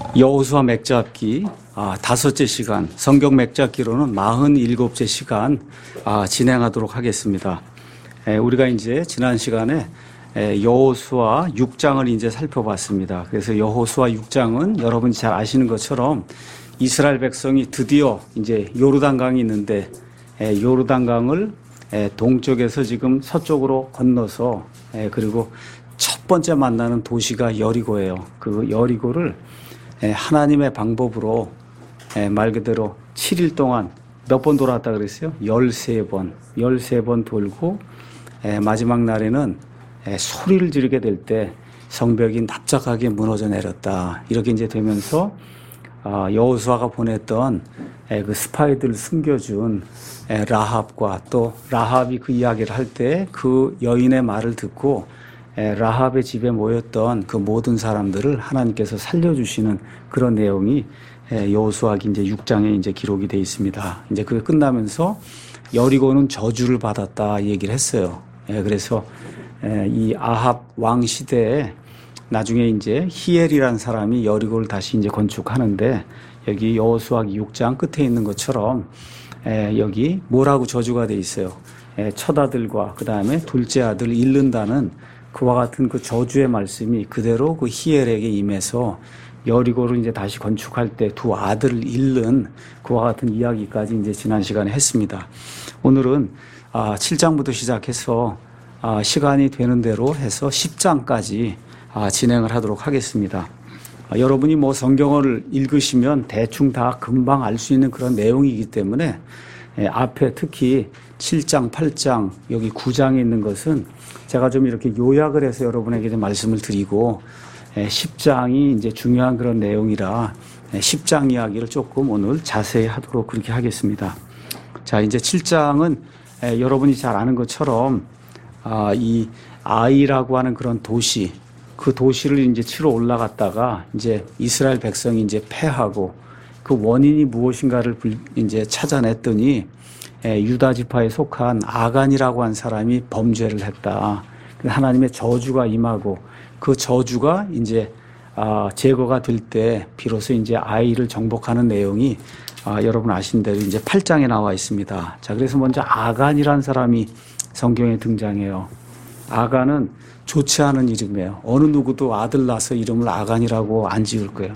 여호수아 맥잡기 다섯째 시간, 성경 맥잡기로는 47째 시간 진행하도록 하겠습니다. 우리가 이제 지난 시간에 여호수아 6장을 이제 살펴봤습니다. 그래서 여호수아 6장은 여러분이 잘 아시는 것처럼 이스라엘 백성이 드디어 이제 요르단강이 있는데 요르단강을 동쪽에서 지금 서쪽으로 건너서 그리고 첫 번째 만나는 도시가 여리고예요. 그 여리고를 하나님의 방법으로 말 그대로 7일 동안 몇 번 돌았다 그랬어요? 13번 돌고 마지막 날에는 소리를 지르게 될 때 성벽이 납작하게 무너져 내렸다. 이렇게 이제 되면서 여호수아가 보냈던 그 스파이들을 숨겨준 라합과 또 라합이 그 이야기를 할 때 그 여인의 말을 듣고 라합의 집에 모였던 그 모든 사람들을 하나님께서 살려주시는 그런 내용이 여호수아기 이제 6장에 이제 기록이 되어 있습니다. 이제 그게 끝나면서 여리고는 저주를 받았다 얘기를 했어요. 그래서 이 아합 왕 시대에 나중에 이제 히엘이라는 사람이 여리고를 다시 이제 건축하는데 여기 여호수아기 6장 끝에 있는 것처럼 여기 뭐라고 저주가 되어 있어요. 첫 아들과 그 다음에 둘째 아들을 잃는다는 그와 같은 그 저주의 말씀이 그대로 그 히엘에게 임해서 여리고를 이제 다시 건축할 때 두 아들을 잃는 그와 같은 이야기까지 이제 지난 시간에 했습니다. 오늘은 7장부터 시작해서 시간이 되는 대로 해서 10장까지 진행을 하도록 하겠습니다. 여러분이 뭐 성경을 읽으시면 대충 다 금방 알 수 있는 그런 내용이기 때문에 앞에 특히 7장, 8장, 여기 9장에 있는 것은 제가 좀 이렇게 요약을 해서 여러분에게 좀 말씀을 드리고 10장이 이제 중요한 그런 내용이라 10장 이야기를 조금 오늘 자세히 하도록 그렇게 하겠습니다. 자, 이제 7장은 여러분이 잘 아는 것처럼 이 아이라고 하는 그런 도시, 그 도시를 이제 치러 올라갔다가 이제 이스라엘 백성이 이제 패하고 그 원인이 무엇인가를 이제 찾아냈더니 유다 지파에 속한 아간이라고 한 사람이 범죄를 했다. 하나님의 저주가 임하고 그 저주가 이제 제거가 될 때 비로소 이제 아이를 정복하는 내용이 여러분 아신 대로 이제 8장에 나와 있습니다. 자, 그래서 먼저 아간이라는 사람이 성경에 등장해요. 아간은 좋지 않은 이름이에요. 어느 누구도 아들 낳아서 이름을 아간이라고 안 지을 거예요.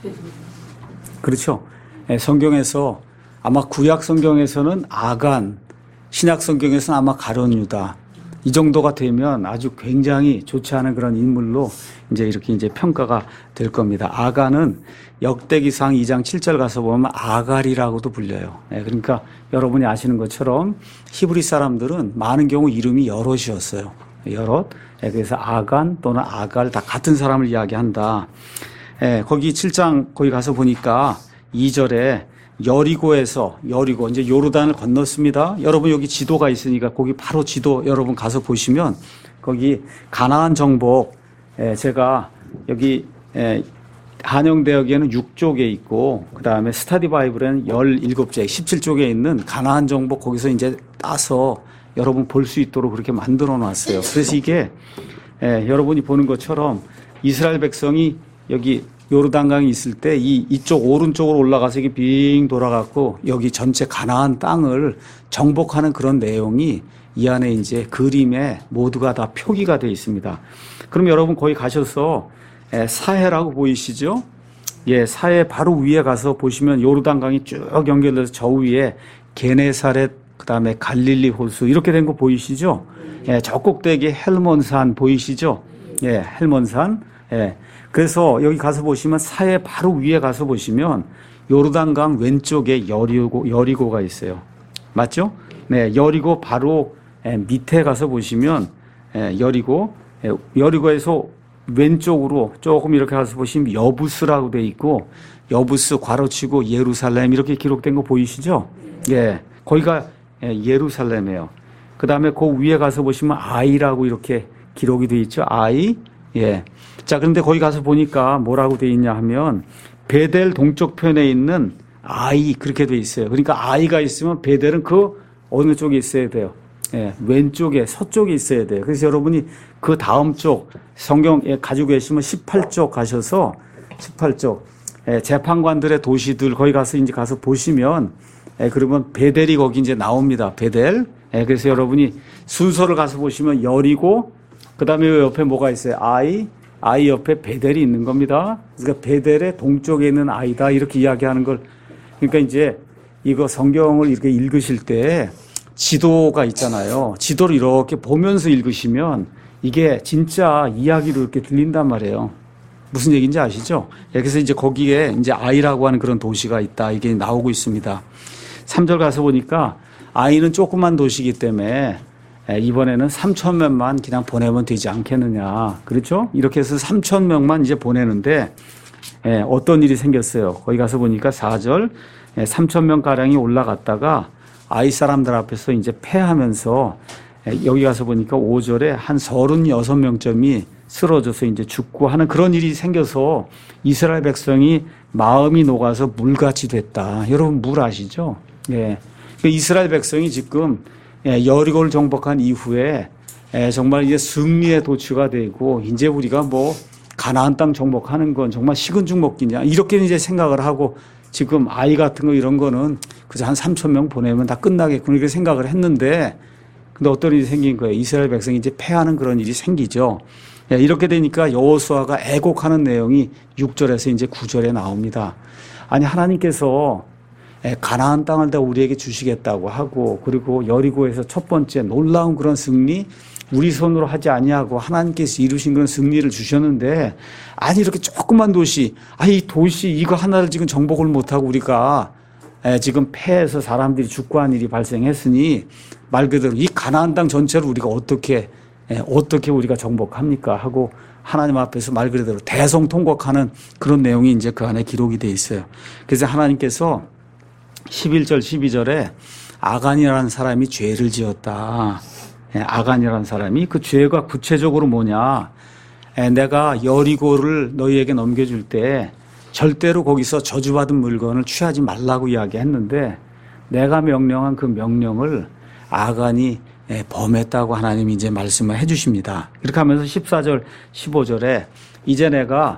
그렇죠? 성경에서 아마 구약 성경에서는 아간, 신약 성경에서는 아마 가룟 유다 이 정도가 되면 아주 굉장히 좋지 않은 그런 인물로 이제 이렇게 이제 평가가 될 겁니다. 아간은 역대기상 2장 7절 가서 보면 아갈이라고도 불려요. 그러니까 여러분이 아시는 것처럼 히브리 사람들은 많은 경우 이름이 여럿이었어요. 여럿. 그래서 아간 또는 아갈 다 같은 사람을 이야기한다. 거기 7장 거기 가서 보니까 2절에 여리고에서 여리고 이제 요르단을 건넜습니다. 여러분 여기 지도가 있으니까 거기 바로 지도 여러분 가서 보시면 거기 가나안 정복 제가 여기 한영대역에는 6쪽에 있고 그 다음에 스타디 바이블에는 17쪽 17쪽에 있는 가나안 정복 거기서 이제 따서 여러분 볼 수 있도록 그렇게 만들어 놨어요. 그래서 이게 여러분이 보는 것처럼 이스라엘 백성이 여기 요르단강이 있을 때 이쪽 오른쪽으로 올라가서 이게 빙 돌아갔고 여기 전체 가나안 땅을 정복하는 그런 내용이 이 안에 이제 그림에 모두가 다 표기가 되어 있습니다. 그럼 여러분 거기 가셔서 사해라고 보이시죠? 예, 사해 바로 위에 가서 보시면 요르단강이 쭉 연결돼서 저 위에 게네사렛 그다음에 갈릴리 호수 이렇게 된 거 보이시죠? 예, 저 꼭대기 헬몬산 보이시죠? 예, 헬몬산. 예. 그래서 여기 가서 보시면 사해 바로 위에 가서 보시면 요르단강 왼쪽에 여리고가 있어요. 맞죠? 네, 여리고 바로 밑에 가서 보시면 여리고에서 왼쪽으로 조금 이렇게 가서 보시면 여부스라고 돼 있고 여부스 괄호치고 예루살렘 이렇게 기록된 거 보이시죠? 예, 거기가 예루살렘이에요. 그 다음에 그 위에 가서 보시면 아이라고 이렇게 기록이 돼 있죠. 아이. 예. 자, 그런데 거기 가서 보니까 뭐라고 돼 있냐 하면 베델 동쪽 편에 있는 아이 그렇게 돼 있어요. 그러니까 아이가 있으면 베델은 그 어느 쪽에 있어야 돼요. 예, 왼쪽에 서쪽에 있어야 돼요. 그래서 여러분이 그 다음 쪽 성경에 가지고 계시면 18쪽 가셔서 18쪽 재판관들의 도시들 거기 가서 이제 가서 보시면 그러면 베델이 거기 이제 나옵니다. 베델. 그래서 여러분이 순서를 가서 보시면 여리고 그다음에 옆에 뭐가 있어요? 아이 옆에 베델이 있는 겁니다. 그러니까 베델의 동쪽에 있는 아이다 이렇게 이야기하는 걸 그러니까 이제 이거 성경을 이렇게 읽으실 때 지도가 있잖아요. 지도를 이렇게 보면서 읽으시면 이게 진짜 이야기로 이렇게 들린단 말이에요. 무슨 얘기인지 아시죠? 그래서 이제 거기에 이제 아이라고 하는 그런 도시가 있다. 이게 나오고 있습니다. 3절 가서 보니까 아이는 조그만 도시이기 때문에 이번에는 3,000명만 그냥 보내면 되지 않겠느냐. 그렇죠? 이렇게 해서 3,000명만 이제 보내는데 어떤 일이 생겼어요. 거기 가서 보니까 4절 3,000명 가량이 올라갔다가 아이 사람들 앞에서 이제 패하면서 여기 가서 보니까 5절에 한 36명쯤이 쓰러져서 이제 죽고 하는 그런 일이 생겨서 이스라엘 백성이 마음이 녹아서 물같이 됐다. 여러분 물 아시죠? 예. 이스라엘 백성이 지금 여리고를 정복한 이후에 정말 이제 승리에 도취가 되고 이제 우리가 뭐 가나안 땅 정복하는 건 정말 식은 죽 먹기냐 이렇게 이제 생각을 하고 지금 아이 같은 거 이런 거는 그저 한 3,000명 보내면 다 끝나겠구나 이렇게 생각을 했는데 근데 어떤 일이 생긴 거예요. 이스라엘 백성이 이제 패하는 그런 일이 생기죠. 이렇게 되니까 여호수아가 애곡하는 내용이 6절에서 이제 9절에 나옵니다. 아니 하나님께서 가나안 땅을 다 우리에게 주시겠다고 하고 그리고 여리고에서 첫 번째 놀라운 그런 승리 우리 손으로 하지 아니하고 하나님께서 이루신 그런 승리를 주셨는데 아니 이렇게 조그만 도시 이 도시 이거 하나를 지금 정복을 못하고 우리가 지금 패해서 사람들이 죽고 한 일이 발생했으니 말 그대로 이 가나안 땅 전체를 우리가 어떻게 우리가 정복합니까 하고 하나님 앞에서 말 그대로 대성통곡하는 그런 내용이 이제 그 안에 기록이 돼 있어요. 그래서 하나님께서 11절 12절에 아간이라는 사람이 죄를 지었다. 아간이라는 사람이 그 죄가 구체적으로 뭐냐. 내가 여리고를 너희에게 넘겨줄 때 절대로 거기서 저주받은 물건을 취하지 말라고 이야기했는데 내가 명령한 그 명령을 아간이 범했다고 하나님이 이제 말씀을 해 주십니다. 이렇게 하면서 14절 15절에 이제 내가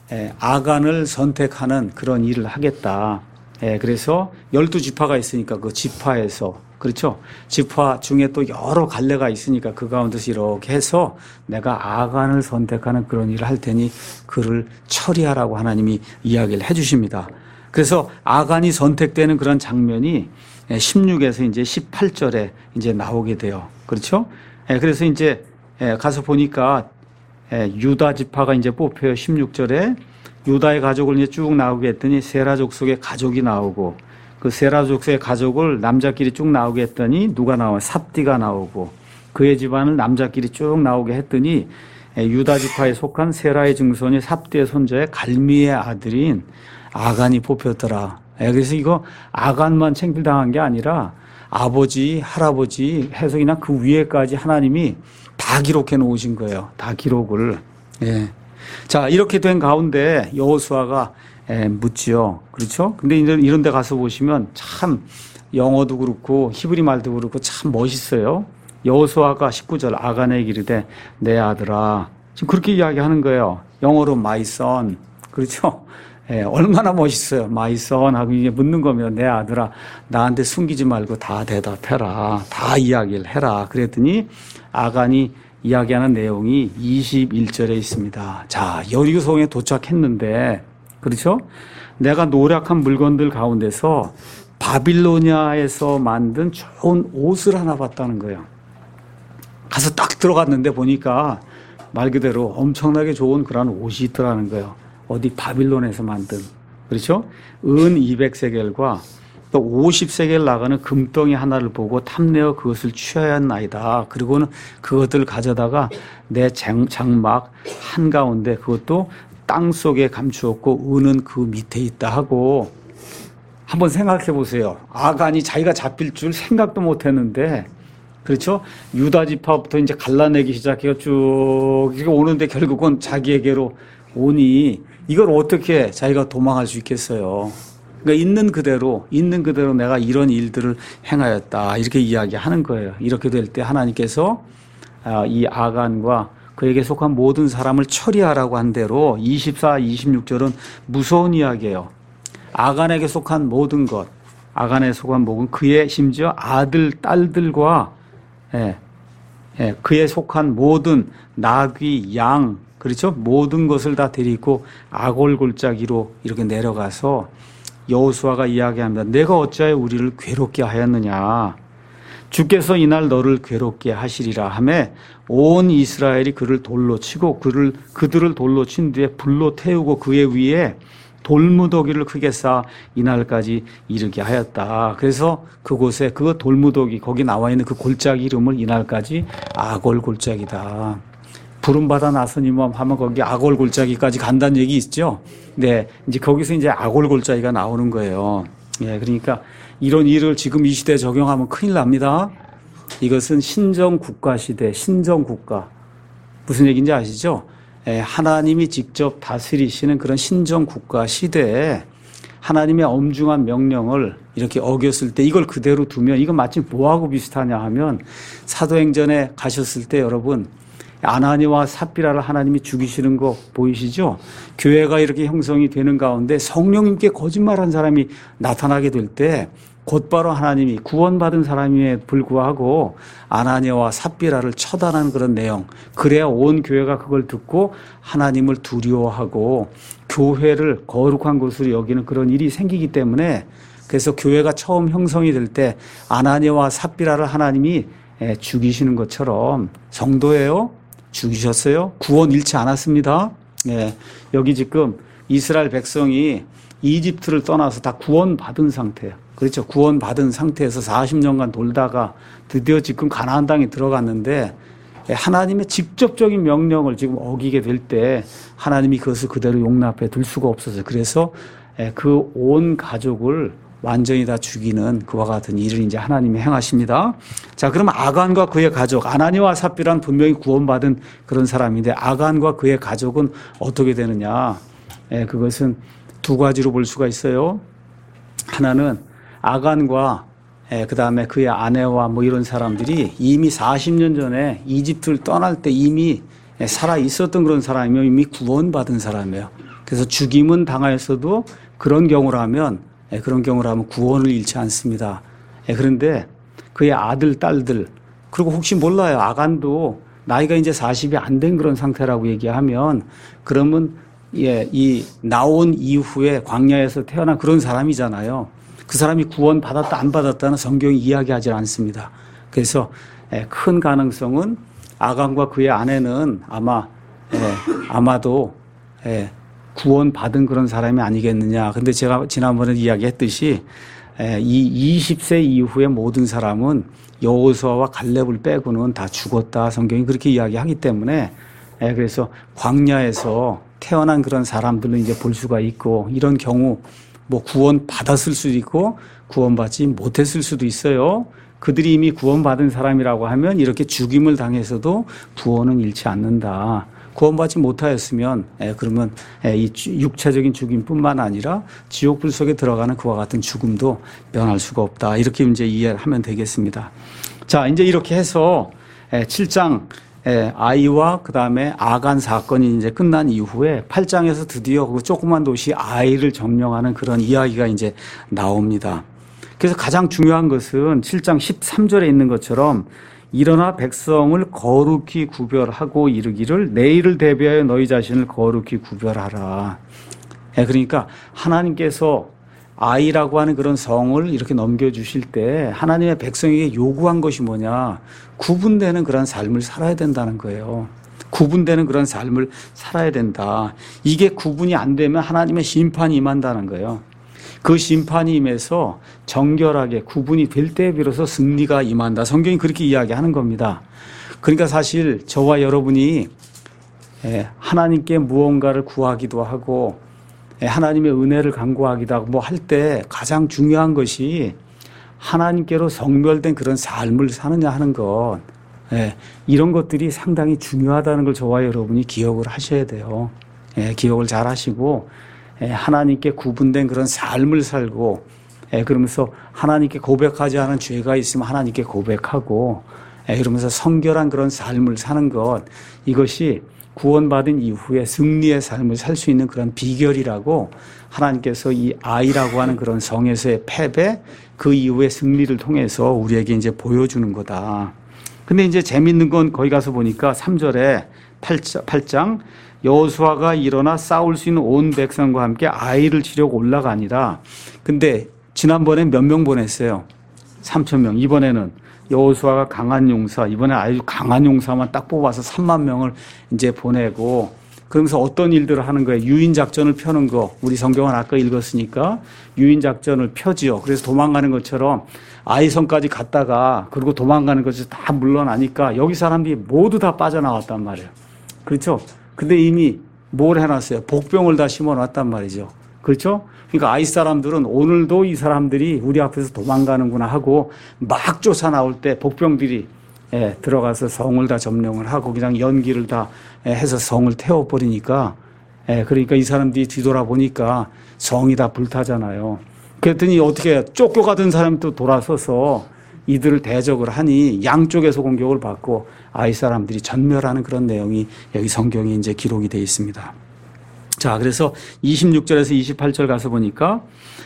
아간을 선택하는 그런 일을 하겠다. 그래서 12지파가 있으니까 그 지파에서 그렇죠. 지파 중에 또 여러 갈래가 있으니까 그 가운데서 이렇게 해서 내가 아간을 선택하는 그런 일을 할 테니 그를 처리하라고 하나님이 이야기를 해 주십니다. 그래서 아간이 선택되는 그런 장면이 16에서 이제 18절에 이제 나오게 돼요. 그렇죠? 그래서 이제 가서 보니까 유다 지파가 이제 뽑혀요. 16절에 유다의 가족을 이제 쭉 나오게 했더니 세라 족속의 가족이 나오고 그 세라 족속의 가족을 남자끼리 쭉 나오게 했더니 누가 나와요? 삽디가 나오고 그의 집안을 남자끼리 쭉 나오게 했더니 유다 지파에 속한 세라의 증손이 삽디의 손자의 갈미의 아들인 아간이 뽑혔더라. 그래서 이거 아간만 창필당한 게 아니라 아버지, 할아버지 해서 그냥 그 위에까지 하나님이 다 기록해 놓으신 거예요. 다 기록을. 자, 이렇게 된 가운데 여호수아가 묻지요. 그렇죠? 근데 이런 데 가서 보시면 참 영어도 그렇고 히브리 말도 그렇고 참 멋있어요. 여호수아가 19절 아간에게 이르되 내 아들아. 지금 그렇게 이야기하는 거예요. 영어로 my son. 그렇죠? 얼마나 멋있어요. my son 하고 이제 묻는 거면 내 아들아 나한테 숨기지 말고 다 대답해라. 다 이야기를 해라. 그랬더니 아간이 이야기하는 내용이 21절에 있습니다. 자, 여리고성에 도착했는데 그렇죠? 내가 노력한 물건들 가운데서 바빌로니아에서 만든 좋은 옷을 하나 봤다는 거예요. 가서 딱 들어갔는데 보니까 말 그대로 엄청나게 좋은 그런 옷이 있더라는 거예요. 어디 바빌론에서 만든. 그렇죠? 은 200세겔과 또 50세겔 나가는 금덩이 하나를 보고 탐내어 그것을 취하여 한나이다. 그리고는 그것들을 가져다가 내 장막 한가운데 그것도 땅 속에 감추었고 은은 그 밑에 있다 하고 한번 생각해 보세요. 아간이 자기가 잡힐 줄 생각도 못 했는데 그렇죠? 유다 지파부터 이제 갈라내기 시작해서 쭉 오는데 결국은 자기에게로 오니 이걸 어떻게 자기가 도망할 수 있겠어요? 그러니까 있는 그대로 내가 이런 일들을 행하였다. 이렇게 이야기하는 거예요. 이렇게 될 때 하나님께서 이 아간과 그에게 속한 모든 사람을 처리하라고 한 대로 24, 26절은 무서운 이야기예요. 아간에게 속한 모든 것, 아간에 속한 모든 그의 심지어 아들, 딸들과 그에 속한 모든 나귀, 양, 그렇죠? 모든 것을 다 데리고 아골 골짜기로 이렇게 내려가서 여호수아가 이야기합니다. 내가 어찌하여 우리를 괴롭게 하였느냐? 주께서 이날 너를 괴롭게 하시리라 하매 온 이스라엘이 그를 돌로 치고 그들을 돌로 친 뒤에 불로 태우고 그의 위에 돌무더기를 크게 쌓아 이날까지 이르게 하였다. 그래서 그곳에 그 돌무더기 거기 나와 있는 그 골짜기 이름을 이날까지 아골 골짜기다. 부름받아 나서님만 하면 거기 아골 골짜기까지 간다는 얘기 있죠. 네, 이제 거기서 이제 아골 골짜기가 나오는 거예요. 예, 그러니까 이런 일을 지금 이 시대에 적용하면 큰일 납니다. 이것은 신정 국가 시대, 신정 국가. 무슨 얘기인지 아시죠? 하나님이 직접 다스리시는 그런 신정 국가 시대에 하나님의 엄중한 명령을 이렇게 어겼을 때 이걸 그대로 두면 이건 마치 뭐하고 비슷하냐 하면 사도행전에 가셨을 때 여러분 아나니와 삽비라를 하나님이 죽이시는 거 보이시죠? 교회가 이렇게 형성이 되는 가운데 성령님께 거짓말한 사람이 나타나게 될 때 곧바로 하나님이 구원받은 사람임에 불구하고 아나니아와 삽비라를 처단하는 그런 내용. 그래야 온 교회가 그걸 듣고 하나님을 두려워하고 교회를 거룩한 것으로 여기는 그런 일이 생기기 때문에 그래서 교회가 처음 형성이 될 때 아나니아와 삽비라를 하나님이 죽이시는 것처럼 성도예요? 죽이셨어요? 구원 잃지 않았습니다. 여기 지금 이스라엘 백성이 이집트를 떠나서 다 구원받은 상태예요. 그렇죠. 구원받은 상태에서 40년간 돌다가 드디어 지금 가나안 땅에 들어갔는데 하나님의 직접적인 명령을 지금 어기게 될 때 하나님이 그것을 그대로 용납해 둘 수가 없어서 그래서 그 온 가족을 완전히 다 죽이는 그와 같은 일을 이제 하나님이 행하십니다. 자, 그럼 아간과 그의 가족, 아나니와 삽비란 분명히 구원받은 그런 사람인데 아간과 그의 가족은 어떻게 되느냐? 그것은 두 가지로 볼 수가 있어요. 하나는 아간과 그 다음에 그의 아내와 뭐 이런 사람들이 이미 40년 전에 이집트를 떠날 때 이미 살아 있었던 그런 사람이며 이미 구원받은 사람이에요. 그래서 죽임은 당하였어도 그런 경우라면 구원을 잃지 않습니다. 그런데 그의 아들, 딸들, 그리고 혹시 몰라요. 아간도 나이가 이제 40이 안 된 그런 상태라고 얘기하면 그러면 이 나온 이후에 광야에서 태어난 그런 사람이잖아요. 그 사람이 구원 받았다 안 받았다는 성경이 이야기하지 않습니다. 그래서 큰 가능성은 아간과 그의 아내는 아마도 구원 받은 그런 사람이 아니겠느냐. 근데 제가 지난번에 이야기했듯이 이 20세 이후의 모든 사람은 여호수아와 갈렙을 빼고는 다 죽었다. 성경이 그렇게 이야기하기 때문에 그래서 광야에서 태어난 그런 사람들은 이제 볼 수가 있고 이런 경우 뭐 구원 받았을 수도 있고 구원받지 못했을 수도 있어요. 그들이 이미 구원받은 사람이라고 하면 이렇게 죽임을 당해서도 구원은 잃지 않는다. 구원받지 못하였으면 그러면 이 육체적인 죽임뿐만 아니라 지옥불 속에 들어가는 그와 같은 죽음도 면할 수가 없다. 이렇게 이제 이해하면 되겠습니다. 자, 이제 이렇게 해서 7장 아이와 그 다음에 아간 사건이 이제 끝난 이후에 8장에서 드디어 그 조그만 도시 아이를 점령하는 그런 이야기가 이제 나옵니다. 그래서 가장 중요한 것은 7장 13절에 있는 것처럼 일어나 백성을 거룩히 구별하고 이르기를 내일을 대비하여 너희 자신을 거룩히 구별하라. 그러니까 하나님께서 아이라고 하는 그런 성을 이렇게 넘겨주실 때 하나님의 백성에게 요구한 것이 뭐냐. 구분되는 그런 삶을 살아야 된다는 거예요. 구분되는 그런 삶을 살아야 된다. 이게 구분이 안 되면 하나님의 심판이 임한다는 거예요. 그 심판이 임해서 정결하게 구분이 될 때 비로소 승리가 임한다. 성경이 그렇게 이야기하는 겁니다. 그러니까 사실 저와 여러분이 하나님께 무언가를 구하기도 하고 하나님의 은혜를 간구하기도 하고 뭐 할 때 가장 중요한 것이 하나님께로 성별된 그런 삶을 사느냐 하는 것. 이런 것들이 상당히 중요하다는 걸 저와 여러분이 기억을 하셔야 돼요. 기억을 잘 하시고 하나님께 구분된 그런 삶을 살고 그러면서 하나님께 고백하지 않은 죄가 있으면 하나님께 고백하고 이러면서 성결한 그런 삶을 사는 것, 이것이 구원받은 이후에 승리의 삶을 살 수 있는 그런 비결이라고 하나님께서 이 아이라고 하는 그런 성에서의 패배, 그 이후의 승리를 통해서 우리에게 이제 보여주는 거다. 근데 이제 재밌는 건 거기 가서 보니까 3절에 8장 여호수아가 일어나 싸울 수 있는 온 백성과 함께 아이를 치려고 올라가니라. 근데 지난번에 몇 명 보냈어요? 3,000명. 이번에는 여호수아가 강한 용사, 이번에 아주 강한 용사만 딱 뽑아서 3만 명을 이제 보내고, 그러면서 어떤 일들을 하는 거예요? 유인 작전을 펴는 거. 우리 성경은 아까 읽었으니까 유인 작전을 펴지요. 그래서 도망가는 것처럼 아이성까지 갔다가 그리고 도망가는 것이 다 물러나니까 여기 사람들이 모두 다 빠져나왔단 말이에요. 그렇죠? 근데 이미 뭘 해놨어요? 복병을 다 심어놨단 말이죠. 그렇죠? 그러니까 아이 사람들은 오늘도 이 사람들이 우리 앞에서 도망가는구나 하고 막 쫓아 나올 때 복병들이 들어가서 성을 다 점령을 하고 그냥 연기를 다 해서 성을 태워버리니까, 그러니까 이 사람들이 뒤돌아보니까 성이 다 불타잖아요. 그랬더니 어떻게 쫓겨가던 사람이 또 돌아서서 이들을 대적을 하니 양쪽에서 공격을 받고 아이 사람들이 전멸하는 그런 내용이 여기 성경에 이제 기록이 되어 있습니다. 자, 그래서 26절에서 28절 가서 보니까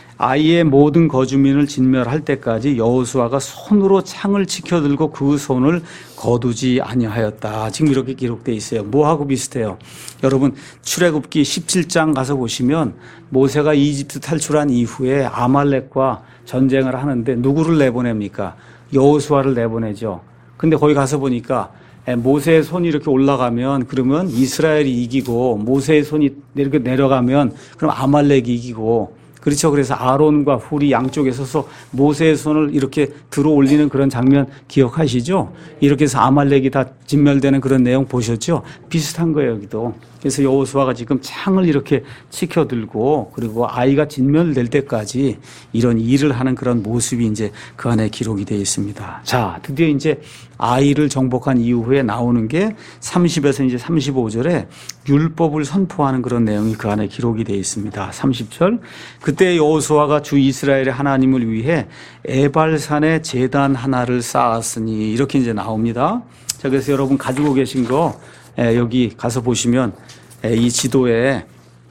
아이의 모든 거주민을 진멸할 때까지 여호수아가 손으로 창을 치켜들고 그 손을 거두지 아니하였다. 지금 이렇게 기록되어 있어요. 뭐하고 비슷해요? 여러분 출애굽기 17장 가서 보시면 모세가 이집트 탈출한 이후에 아말렉과 전쟁을 하는데 누구를 내보냅니까? 여호수아를 내보내죠. 근데 거기 가서 보니까 모세의 손이 이렇게 올라가면 그러면 이스라엘이 이기고, 모세의 손이 이렇게 내려가면 그럼 아말렉이 이기고, 그렇죠. 그래서 아론과 훌이 양쪽에 서서 모세의 손을 이렇게 들어 올리는 그런 장면 기억하시죠? 이렇게 해서 아말렉이 다 진멸되는 그런 내용 보셨죠? 비슷한 거예요, 여기도. 그래서 여호수아가 지금 창을 이렇게 치켜들고 그리고 아이가 진멸될 때까지 이런 일을 하는 그런 모습이 이제 그 안에 기록이 되어 있습니다. 자, 드디어 이제 아이를 정복한 이후에 나오는 게 30에서 이제 35절에 율법을 선포하는 그런 내용이 그 안에 기록이 되어 있습니다. 30절. 그때 여호수아가 주 이스라엘의 하나님을 위해 에발산에 제단 하나를 쌓았으니, 이렇게 이제 나옵니다. 자, 그래서 여러분 가지고 계신 거 여기 가서 보시면 이 지도에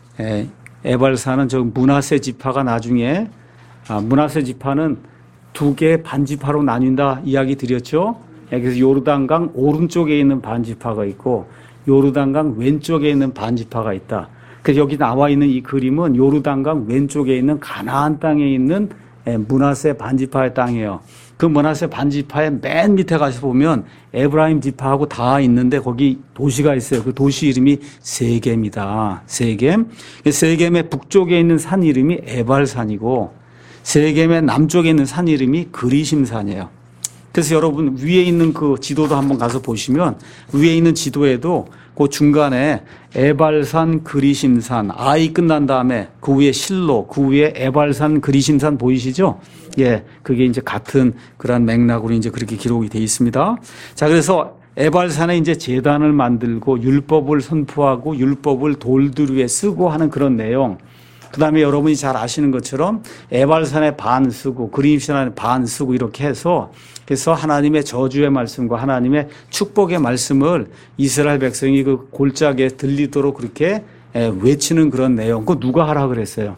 에발산은 저 므낫세 지파가 나중에 므낫세 지파는 두 개의 반지파로 나뉜다 이야기 드렸죠. 그래서 요르단강 오른쪽에 있는 반지파가 있고 요르단강 왼쪽에 있는 반지파가 있다. 그래서 여기 나와 있는 이 그림은 요르단강 왼쪽에 있는 가나안 땅에 있는 므낫세 반지파의 땅이에요. 그 므낫세 반지파의 맨 밑에 가서 보면 에브라임 지파하고 다 있는데 거기 도시가 있어요. 그 도시 이름이 세겜이다. 세겜. 세겜의 북쪽에 있는 산 이름이 에발산이고 세겜의 남쪽에 있는 산 이름이 그리심산이에요. 그래서 여러분 위에 있는 그 지도도 한번 가서 보시면 위에 있는 지도에도 그 중간에 에발산, 그리심산, 아이 끝난 다음에 그 위에 실로, 그 위에 에발산, 그리심산 보이시죠? 예, 그게 이제 같은 그런 맥락으로 이제 그렇게 기록이 되어 있습니다. 자, 그래서 에발산에 이제 제단을 만들고 율법을 선포하고 율법을 돌들 위에 쓰고 하는 그런 내용. 그 다음에 여러분이 잘 아시는 것처럼 에발산에 반 쓰고 그리심산에 반 쓰고 이렇게 해서 그래서 하나님의 저주의 말씀과 하나님의 축복의 말씀을 이스라엘 백성이 그 골짜기에 들리도록 그렇게 외치는 그런 내용. 그거 누가 하라 그랬어요?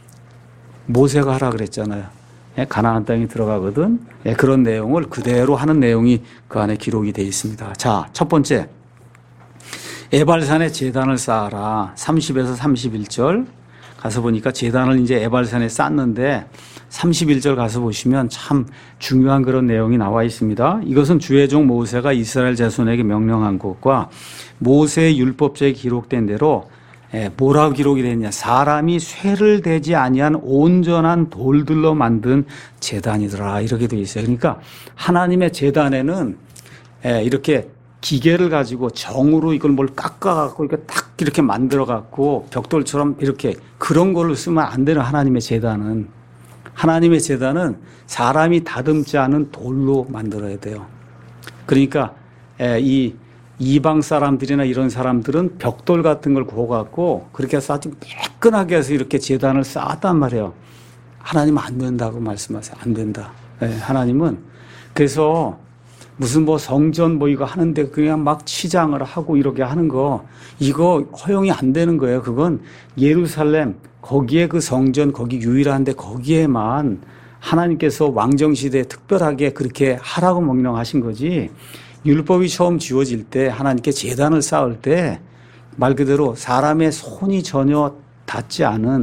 모세가 하라 그랬잖아요. 가나안 땅에 들어가거든. 그런 내용을 그대로 하는 내용이 그 안에 기록이 되어 있습니다. 자, 첫 번째. 에발산에 제단을 쌓아라. 30에서 31절. 가서 보니까 제단을 이제 에발산에 쌓는데 31절 가서 보시면 참 중요한 그런 내용이 나와 있습니다. 이것은 주의 종 모세가 이스라엘 자손에게 명령한 것과 모세의 율법책에 기록된 대로 뭐라고 기록이 됐냐? 사람이 쇠를 대지 아니한 온전한 돌들로 만든 제단이더라. 이렇게 되어 있어요. 그러니까 하나님의 제단에는 이렇게 기계를 가지고 정으로 이걸 뭘 깎아갖고 이렇게 딱 이렇게 만들어갖고 벽돌처럼 이렇게 그런 걸로 쓰면 안 되는 하나님의 제단은. 하나님의 제단은 사람이 다듬지 않은 돌로 만들어야 돼요. 그러니까 이 이방 사람들이나 이런 사람들은 벽돌 같은 걸 구워갖고 그렇게 해서 아주 매끈하게 해서 이렇게 제단을 쌓았단 말이에요. 하나님은 안 된다고 말씀하세요. 안 된다. 하나님은. 그래서 무슨 뭐 성전 뭐 이거 하는데 그냥 막 치장을 하고 이렇게 하는 거 이거 허용이 안 되는 거예요. 그건 예루살렘 거기에 그 성전 거기 유일한데 거기에만 하나님께서 왕정시대에 특별하게 그렇게 하라고 명령하신 거지. 율법이 처음 지어질 때 하나님께 제단을 쌓을 때 말 그대로 사람의 손이 전혀 되지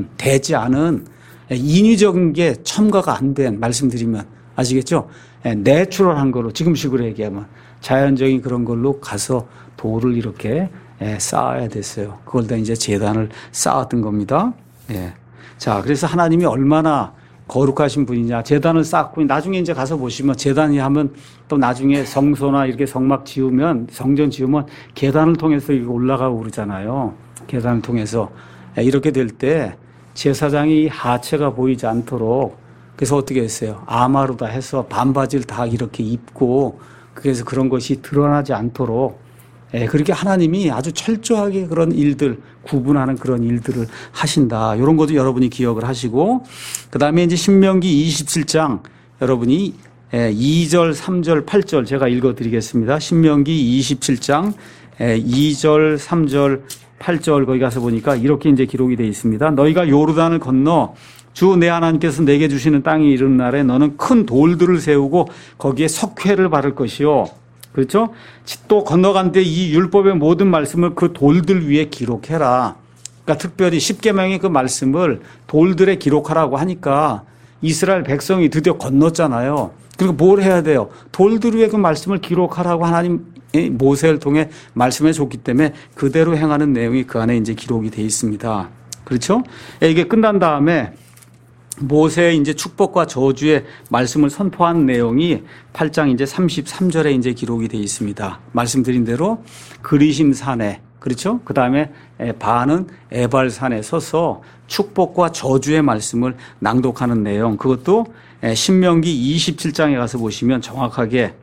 않은 인위적인 게 첨가가 안 된 말씀드리면 아시겠죠? 내추럴한 걸로 지금식으로 얘기하면 자연적인 그런 걸로 가서 돌을 이렇게 쌓아야 됐어요. 그걸 다 이제 제단을 쌓았던 겁니다. 자, 그래서 하나님이 얼마나 거룩하신 분이냐. 제단을 쌓고 나중에 이제 가서 보시면 제단이 하면 또 나중에 성소나 이렇게 성막 지으면 성전 지으면 계단을 통해서 이렇게 올라가고 그러잖아요. 계단을 통해서 이렇게 될 때 제사장이 하체가 보이지 않도록 그래서 어떻게 했어요? 아마루다 해서 반바지를 다 이렇게 입고 그래서 그런 것이 드러나지 않도록 그렇게 하나님이 아주 철저하게 그런 일들 구분하는 그런 일들을 하신다. 이런 것도 여러분이 기억을 하시고 그다음에 이제 신명기 27장 여러분이 2절, 3절, 8절 제가 읽어드리겠습니다. 신명기 27장 2절, 3절, 8절 거기 가서 보니까 이렇게 이제 기록이 되어 있습니다. 너희가 요르단을 건너 주 내 하나님께서 내게 주시는 땅에 이르는 날에 너는 큰 돌들을 세우고 거기에 석회를 바를 것이요. 그렇죠? 또 건너간데 이 율법의 모든 말씀을 그 돌들 위에 기록해라. 그러니까 특별히 십계명의 그 말씀을 돌들에 기록하라고 하니까 이스라엘 백성이 드디어 건넜잖아요. 그리고 뭘 해야 돼요? 돌들 위에 그 말씀을 기록하라고 하나님 모세를 통해 말씀해 줬기 때문에 그대로 행하는 내용이 그 안에 이제 기록이 되어 있습니다. 그렇죠? 이게 끝난 다음에 모세의 이제 축복과 저주의 말씀을 선포한 내용이 8장 이제 33절에 이제 기록이 되어 있습니다. 말씀드린 대로 그리심 산에 그렇죠? 그 다음에 바는 에발 산에 서서 축복과 저주의 말씀을 낭독하는 내용 그것도 신명기 27장에 가서 보시면 정확하게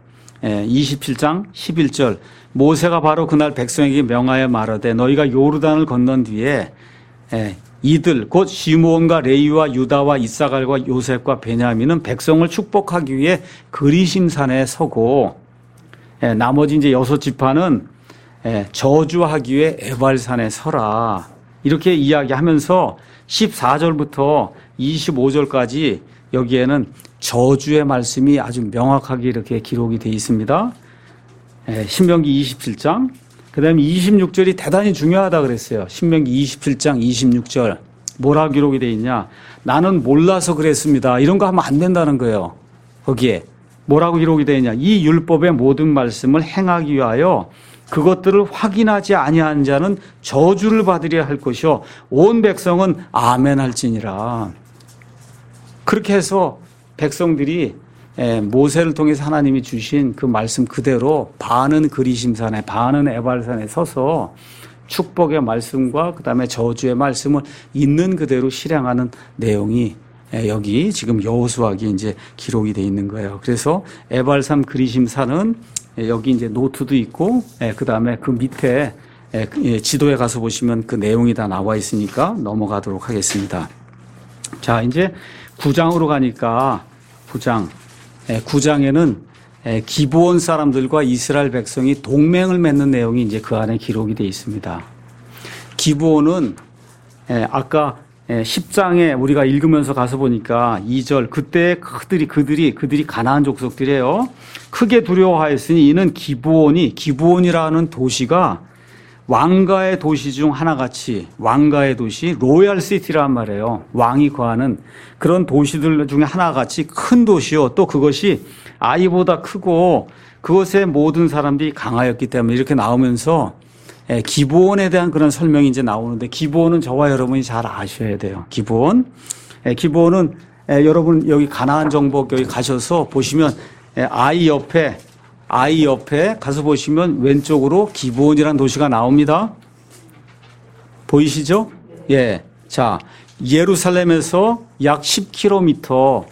27장 11절 모세가 바로 그날 백성에게 명하여 말하되 너희가 요르단을 건넌 뒤에 이들 곧 시므온과 레위와 유다와 이사갈과 요셉과 베냐민은 백성을 축복하기 위해 그리심산에 서고 나머지 이제 6지파는 저주하기 위해 에발산에 서라. 이렇게 이야기하면서 14절부터 25절까지 여기에는 저주의 말씀이 아주 명확하게 이렇게 기록이 되어 있습니다. 신명기 27장 그다음에 26절이 대단히 중요하다 그랬어요. 신명기 27장 26절 뭐라 기록이 되어 있냐. 나는 몰라서 그랬습니다. 이런 거 하면 안 된다는 거예요. 거기에 뭐라고 기록이 되어 있냐. 이 율법의 모든 말씀을 행하기 위하여 그것들을 확인하지 아니한 자는 저주를 받으려 할 것이요 온 백성은 아멘 할지니라. 그렇게 해서 백성들이 모세를 통해서 하나님이 주신 그 말씀 그대로 반은 그리심산에 반은 에발산에 서서 축복의 말씀과 그다음에 저주의 말씀을 있는 그대로 실행하는 내용이 여기 지금 여호수아기에 이제 기록이 돼 있는 거예요. 그래서 에발산 그리심산은 여기 이제 노트도 있고 그다음에 그 밑에 지도에 가서 보시면 그 내용이 다 나와 있으니까 넘어가도록 하겠습니다. 자, 이제 9장으로 가니까 9장에는 기브온 사람들과 이스라엘 백성이 동맹을 맺는 내용이 이제 그 안에 기록이 되어 있습니다. 기브온은 아까 10장에 우리가 읽으면서 가서 보니까 2절 그때 그들이 가나안 족속들이에요. 크게 두려워하였으니 이는 기브온이라는 도시가 왕가의 도시 중 하나같이 왕가의 도시 로얄 시티란 말이에요. 왕이 거하는 그런 도시들 중에 하나같이 큰 도시요. 또 그것이 아이보다 크고 그것의 모든 사람들이 강하였기 때문에 이렇게 나오면서 기브온에 대한 그런 설명이 이제 나오는데 기브온은 저와 여러분이 잘 아셔야 돼요. 기브온은 여러분 여기 가나안 정복 여기 가셔서 보시면 아이 옆에 가서 보시면 왼쪽으로 기브온이라는 도시가 나옵니다. 보이시죠? 예. 자, 예루살렘에서 약 10km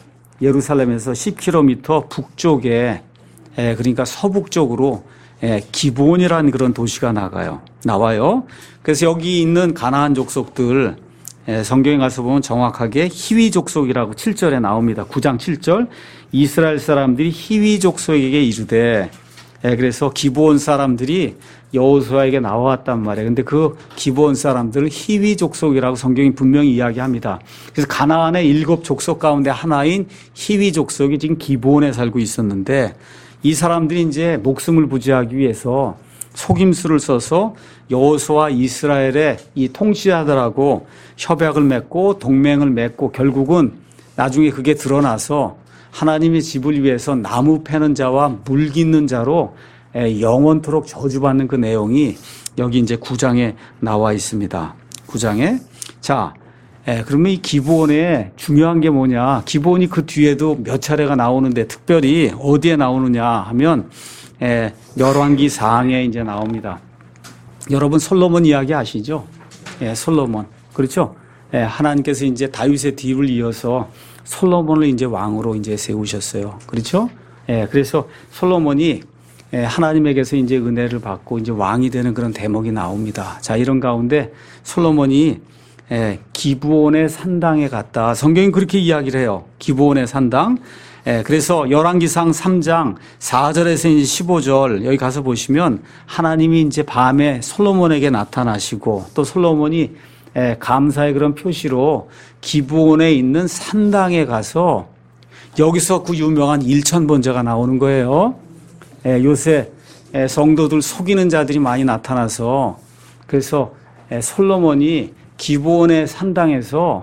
북쪽에 그러니까 서북쪽으로 기브온이라는 그런 도시가 나와요. 그래서 여기 있는 가나안 족속들 성경에 가서 보면 정확하게 히위 족속이라고 7절에 나옵니다. 9장 7절 이스라엘 사람들이 히위 족속에게 이르되 그래서 기브온 사람들이 여호수아에게 나왔단 말이에요. 근데 그 기브온 사람들을 히위 족속이라고 성경이 분명히 이야기합니다. 그래서 가나안의 7 족속 가운데 하나인 히위 족속이 지금 기브온에 살고 있었는데 이 사람들이 이제 목숨을 부지하기 위해서 속임수를 써서 여호수아 이스라엘의 이 통치자들하고 협약을 맺고 동맹을 맺고 결국은 나중에 그게 드러나서 하나님의 집을 위해서 나무 패는 자와 물 깃는 자로 영원토록 저주받는 그 내용이 여기 이제 9장에 나와 있습니다. 9장에. 자, 그러면 이 기브온에 중요한 게 뭐냐. 기브온이 그 뒤에도 몇 차례가 나오는데 특별히 어디에 나오느냐 하면 열왕기 4장에 이제 나옵니다. 여러분 솔로몬 이야기 아시죠? 솔로몬. 그렇죠? 하나님께서 이제 다윗의 뒤를 이어서 솔로몬을 이제 왕으로 이제 세우셨어요. 그렇죠? 그래서 솔로몬이 하나님에게서 이제 은혜를 받고 이제 왕이 되는 그런 대목이 나옵니다. 자, 이런 가운데 솔로몬이 기브온의 산당에 갔다. 성경이 그렇게 이야기를 해요. 기브온의 산당. 그래서 열왕기상 3장 4절에서 15절 여기 가서 보시면 하나님이 이제 밤에 솔로몬에게 나타나시고 또 솔로몬이 감사의 그런 표시로 기브온에 있는 산당에 가서 여기서 그 유명한 일천번제가 나오는 거예요. 요새 성도들 속이는 자들이 많이 나타나서 그래서 솔로몬이 기브온의 산당에서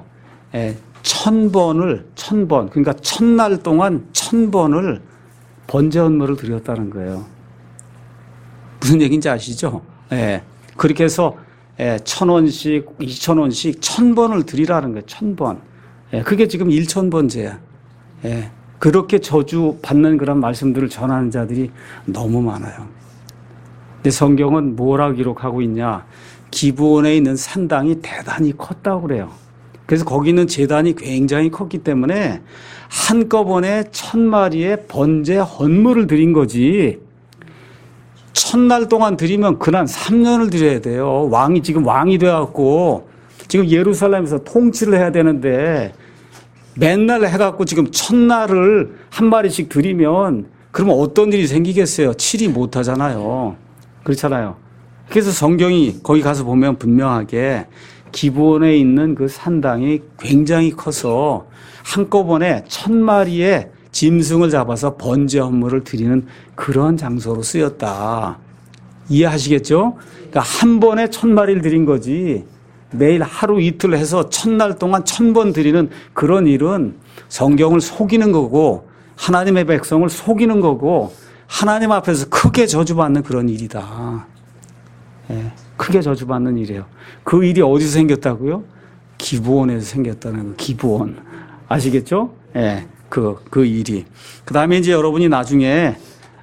1000번 그러니까 1000날 동안 1000번을 번제 헌물을 드렸다는 거예요. 무슨 얘기인지 아시죠? 그렇게 해서 1000원씩 2000원씩 1000번을 드리라는 거예요. 1000번. 그게 지금 1000번제야. 그렇게 저주 받는 그런 말씀들을 전하는 자들이 너무 많아요. 근데 성경은 뭐라고 기록하고 있냐? 기브온에 있는 산당이 대단히 컸다고 그래요. 그래서 거기 있는 제단이 굉장히 컸기 때문에 한꺼번에 1000마리의 번제 헌물을 드린 거지. 1000날 동안 드리면 그날 3년을 드려야 돼요. 지금 왕이 돼갖고 지금 예루살렘에서 통치를 해야 되는데 맨날 해갖고 지금 1000날을 한 마리씩 드리면 그러면 어떤 일이 생기겠어요? 치리 못하잖아요. 그렇잖아요. 그래서 성경이 거기 가서 보면 분명하게 기브온에 있는 그 산당이 굉장히 커서 한꺼번에 1000마리의 짐승을 잡아서 번제 헌물을 드리는 그런 장소로 쓰였다. 이해하시겠죠? 그러니까 한 번에 1000마리를 드린 거지 매일 하루 이틀 해서 1000날 동안 1000번 드리는 그런 일은 성경을 속이는 거고 하나님의 백성을 속이는 거고 하나님 앞에서 크게 저주받는 그런 일이다. 크게 저주받는 일이에요. 그 일이 어디서 생겼다고요? 기브온에서 생겼다는 거. 기브온. 아시겠죠? 그 일이. 그 다음에 이제 여러분이 나중에,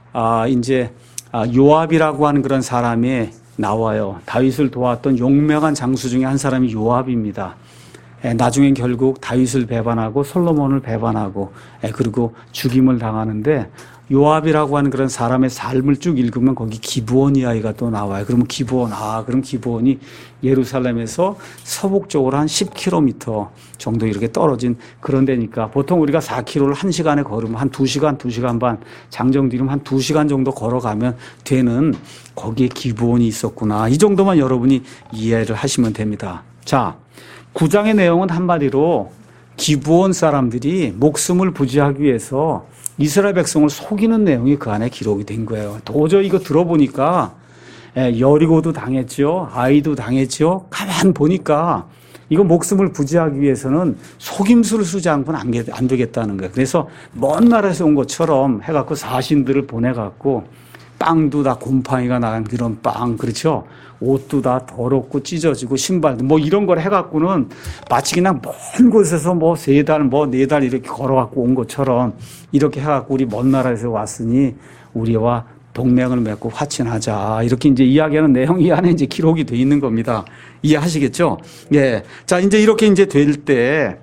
요압이라고 하는 그런 사람이 나와요. 다윗을 도왔던 용맹한 장수 중에 한 사람이 요압입니다. 나중엔 결국 다윗을 배반하고 솔로몬을 배반하고, 그리고 죽임을 당하는데, 요압이라고 하는 그런 사람의 삶을 쭉 읽으면 거기 기브온 이야기가 또 나와요. 그러면 그럼 기브온이 예루살렘에서 서북쪽으로 한 10km 정도 이렇게 떨어진 그런 데니까 보통 우리가 4km를 1시간에 걸으면 한 2시간, 2시간 반, 장정 뒤면 한 2시간 정도 걸어가면 되는 거기에 기브온이 있었구나. 이 정도만 여러분이 이해를 하시면 됩니다. 자, 9장의 내용은 한마디로 기브온 사람들이 목숨을 부지하기 위해서 이스라엘 백성을 속이는 내용이 그 안에 기록이 된 거예요. 도저히 이거 들어보니까 여리고도 당했죠. 아이도 당했죠. 가만 보니까 이거 목숨을 부지하기 위해서는 속임수를 쓰지 않고는 안 되겠다는 거예요. 그래서 먼 나라에서 온 것처럼 해갖고 사신들을 보내갖고 빵도 다 곰팡이가 나간 그런 빵, 그렇죠? 옷도 다 더럽고 찢어지고 신발도 뭐 이런 걸 해갖고는 마치 그냥 먼 곳에서 뭐 3달, 4달 이렇게 걸어갖고 온 것처럼 이렇게 해갖고 우리 먼 나라에서 왔으니 우리와 동맹을 맺고 화친하자. 이렇게 이제 이야기하는 내용이 안에 이제 기록이 돼 있는 겁니다. 이해하시겠죠? 예. 자, 이제 이렇게 될 때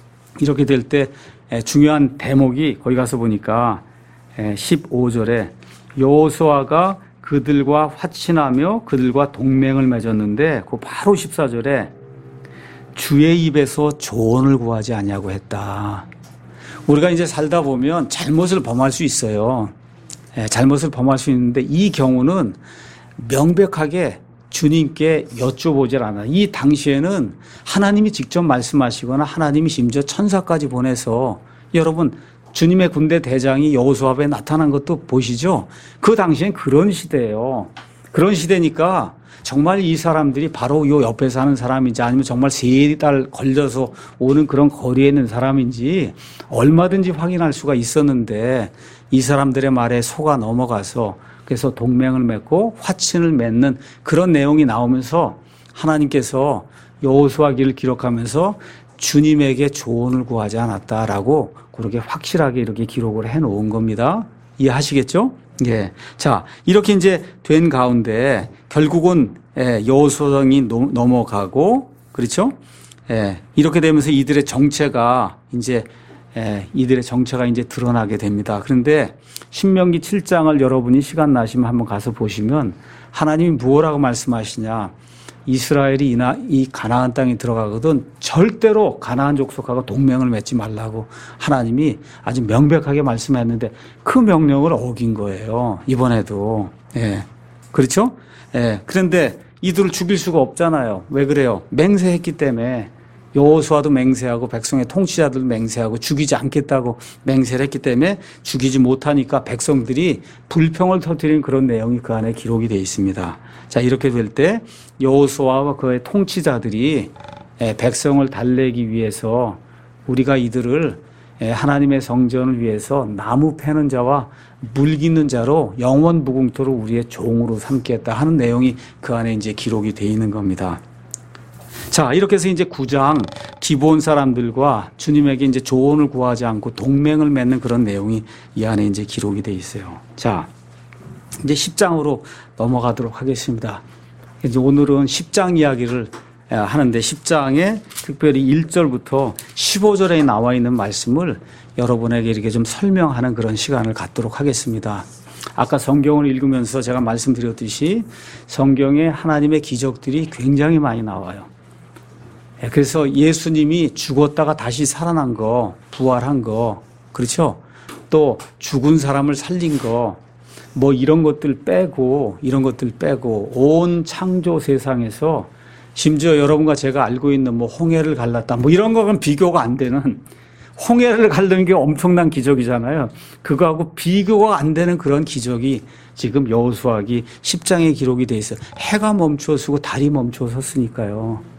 중요한 대목이 거기 가서 보니까 15절에 여호수아가 그들과 화친하며 그들과 동맹을 맺었는데 그 바로 14절에 주의 입에서 조언을 구하지 않냐고 했다. 우리가 이제 살다 보면 잘못을 범할 수 있어요. 잘못을 범할 수 있는데 이 경우는 명백하게 주님께 여쭤보질 않아요. 이 당시에는 하나님이 직접 말씀하시거나 하나님이 심지어 천사까지 보내서 여러분 주님의 군대 대장이 여호수아 앞에 나타난 것도 보시죠. 그 당시엔 그런 시대예요. 그런 시대니까 정말 이 사람들이 바로 요 옆에 사는 사람인지 아니면 정말 3달 걸려서 오는 그런 거리에 있는 사람인지 얼마든지 확인할 수가 있었는데 이 사람들의 말에 속아 넘어가서 그래서 동맹을 맺고 화친을 맺는 그런 내용이 나오면서 하나님께서 여호수아기를 기록하면서 주님에게 조언을 구하지 않았다라고 그렇게 확실하게 이렇게 기록을 해 놓은 겁니다. 이해하시겠죠? 예. 자, 이렇게 이제 된 가운데 결국은 여호수아기 넘어가고 그렇죠? 예. 이렇게 되면서 이들의 정체가 이제 드러나게 됩니다. 그런데 신명기 7장을 여러분이 시간 나시면 한번 가서 보시면 하나님이 무엇라고 말씀하시냐. 이스라엘이 이 가나안 땅에 들어가거든 절대로 가나안 족속하고 동맹을 맺지 말라고 하나님이 아주 명백하게 말씀했는데 그 명령을 어긴 거예요. 이번에도. 예. 그렇죠? 예. 그런데 이들을 죽일 수가 없잖아요. 왜 그래요? 맹세했기 때문에. 여호수아도 맹세하고 백성의 통치자들도 맹세하고 죽이지 않겠다고 맹세를 했기 때문에 죽이지 못하니까 백성들이 불평을 터뜨린 그런 내용이 그 안에 기록이 되어 있습니다. 자, 이렇게 될 때 여호수아와 그의 통치자들이 백성을 달래기 위해서 우리가 이들을 하나님의 성전을 위해서 나무 패는 자와 물 깃는 자로 영원 무궁토로 우리의 종으로 삼겠다 하는 내용이 그 안에 이제 기록이 되어 있는 겁니다. 자, 이렇게 해서 이제 9장 기브온 사람들과 주님에게 이제 조언을 구하지 않고 동맹을 맺는 그런 내용이 이 안에 이제 기록이 돼 있어요. 자, 이제 10장으로 넘어가도록 하겠습니다. 이제 오늘은 10장 이야기를 하는데 10장에 특별히 1절부터 15절에 나와 있는 말씀을 여러분에게 이렇게 좀 설명하는 그런 시간을 갖도록 하겠습니다. 아까 성경을 읽으면서 제가 말씀드렸듯이 성경에 하나님의 기적들이 굉장히 많이 나와요. 그래서 예수님이 죽었다가 다시 살아난 거, 부활한 거, 그렇죠? 또 죽은 사람을 살린 거, 뭐 이런 것들 빼고 온 창조 세상에서 심지어 여러분과 제가 알고 있는 뭐 홍해를 갈랐다, 뭐 이런 거는 비교가 안 되는, 홍해를 갈르는 게 엄청난 기적이잖아요. 그거하고 비교가 안 되는 그런 기적이 지금 여호수아기 10장에 기록이 돼 있어요. 해가 멈추어 서고 달이 멈추어 섰으니까요.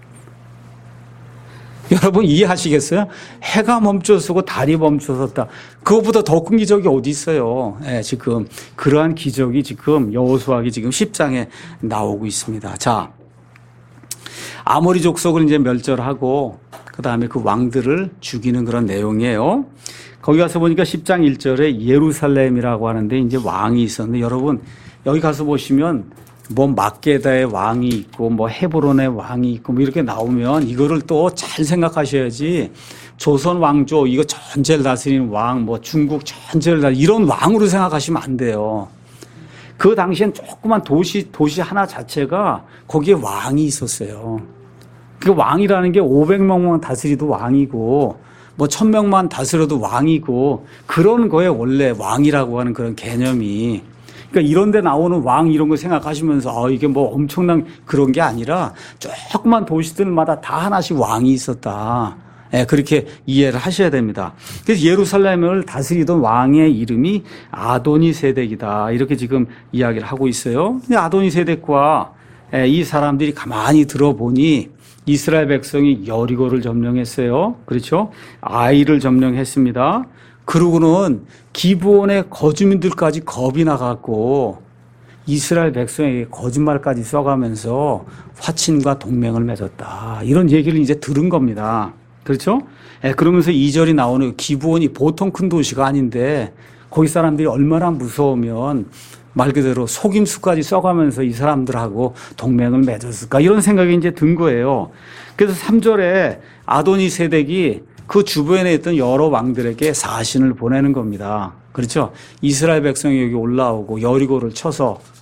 여러분 이해하시겠어요? 해가 멈추어 서고 달이 멈추어 섰다. 그거보다 더 큰 기적이 어디 있어요? 지금 그러한 기적이 지금 여호수아기 지금 10장에 나오고 있습니다. 자, 아모리 족속을 이제 멸절하고 그다음에 그 왕들을 죽이는 그런 내용이에요. 거기 가서 보니까 10장 1절에 예루살렘이라고 하는데 이제 왕이 있었는데 여러분 여기 가서 보시면 뭐 막게다의 왕이 있고 뭐 헤브론의 왕이 있고 뭐 이렇게 나오면 이거를 또 잘 생각하셔야지 조선 왕조 이거 전체를 다스리는 왕 뭐 중국 전체를 다 이런 왕으로 생각하시면 안 돼요. 그 당시엔 조그만 도시 하나 자체가 거기에 왕이 있었어요. 그 왕이라는 게 500명만 다스리도 왕이고 뭐 1000명만 다스려도 왕이고 그런 거에 원래 왕이라고 하는 그런 개념이. 그러니까 이런 데 나오는 왕 이런 거 생각하시면서 이게 뭐 엄청난 그런 게 아니라 조그만 도시들마다 다 하나씩 왕이 있었다. 그렇게 이해를 하셔야 됩니다. 그래서 예루살렘을 다스리던 왕의 이름이 아도니세덱이다. 이렇게 지금 이야기를 하고 있어요. 근데 아도니세덱과 이 사람들이 가만히 들어보니 이스라엘 백성이 여리고를 점령했어요. 그렇죠? 아이를 점령했습니다. 그러고는 기브온의 거주민들까지 겁이 나갖고 이스라엘 백성에게 거짓말까지 써가면서 화친과 동맹을 맺었다. 이런 얘기를 이제 들은 겁니다. 그렇죠? 그러면서 2절이 나오는 기브온이 보통 큰 도시가 아닌데 거기 사람들이 얼마나 무서우면 말 그대로 속임수까지 써가면서 이 사람들하고 동맹을 맺었을까 이런 생각이 이제 든 거예요. 그래서 3절에 아도니세덱이 그 주변에 있던 여러 왕들에게 사신을 보내는 겁니다. 그렇죠? 이스라엘 백성이 여기 올라오고 여리고를 쳐서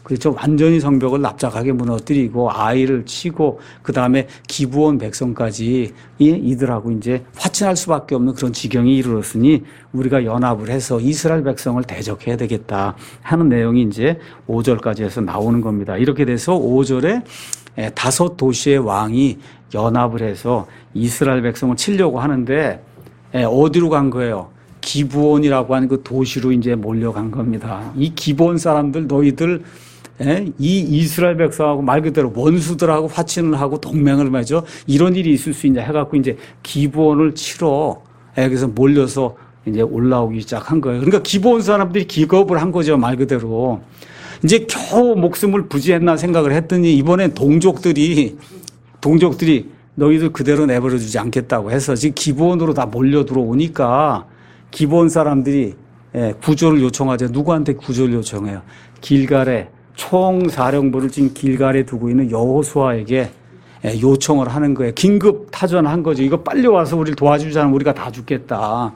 그렇죠. 완전히 성벽을 납작하게 무너뜨리고 아이를 치고 그 다음에 기브온 백성까지 이들하고 이제 화친할 수밖에 없는 그런 지경이 이르렀으니 우리가 연합을 해서 이스라엘 백성을 대적해야 되겠다 하는 내용이 이제 5절까지 해서 나오는 겁니다. 이렇게 돼서 5절에 5도시의 왕이 연합을 해서 이스라엘 백성을 치려고 하는데 어디로 간 거예요? 기브온이라고 하는 그 도시로 이제 몰려간 겁니다. 이 기브온 사람들 너희들 이 이스라엘 백성하고 말 그대로 원수들하고 화친을 하고 동맹을 맺어 이런 일이 있을 수 있냐 해갖고 이제 기브온을 치러 그래서 몰려서 이제 올라오기 시작한 거예요. 그러니까 기브온 사람들이 기겁을 한 거죠. 말 그대로. 이제 겨우 목숨을 부지했나 생각을 했더니 이번엔 동족들이 너희들 그대로 내버려 두지 않겠다고 해서 지금 기브온으로 다 몰려 들어오니까 기브온 사람들이 구조를 요청하죠. 누구한테 구조를 요청해요? 길갈에 총사령부를 지금 길갈에 두고 있는 여호수아에게 요청을 하는 거예요. 긴급 타전한 거죠. 이거 빨리 와서 우리를 도와주지 않으면 우리가 다 죽겠다.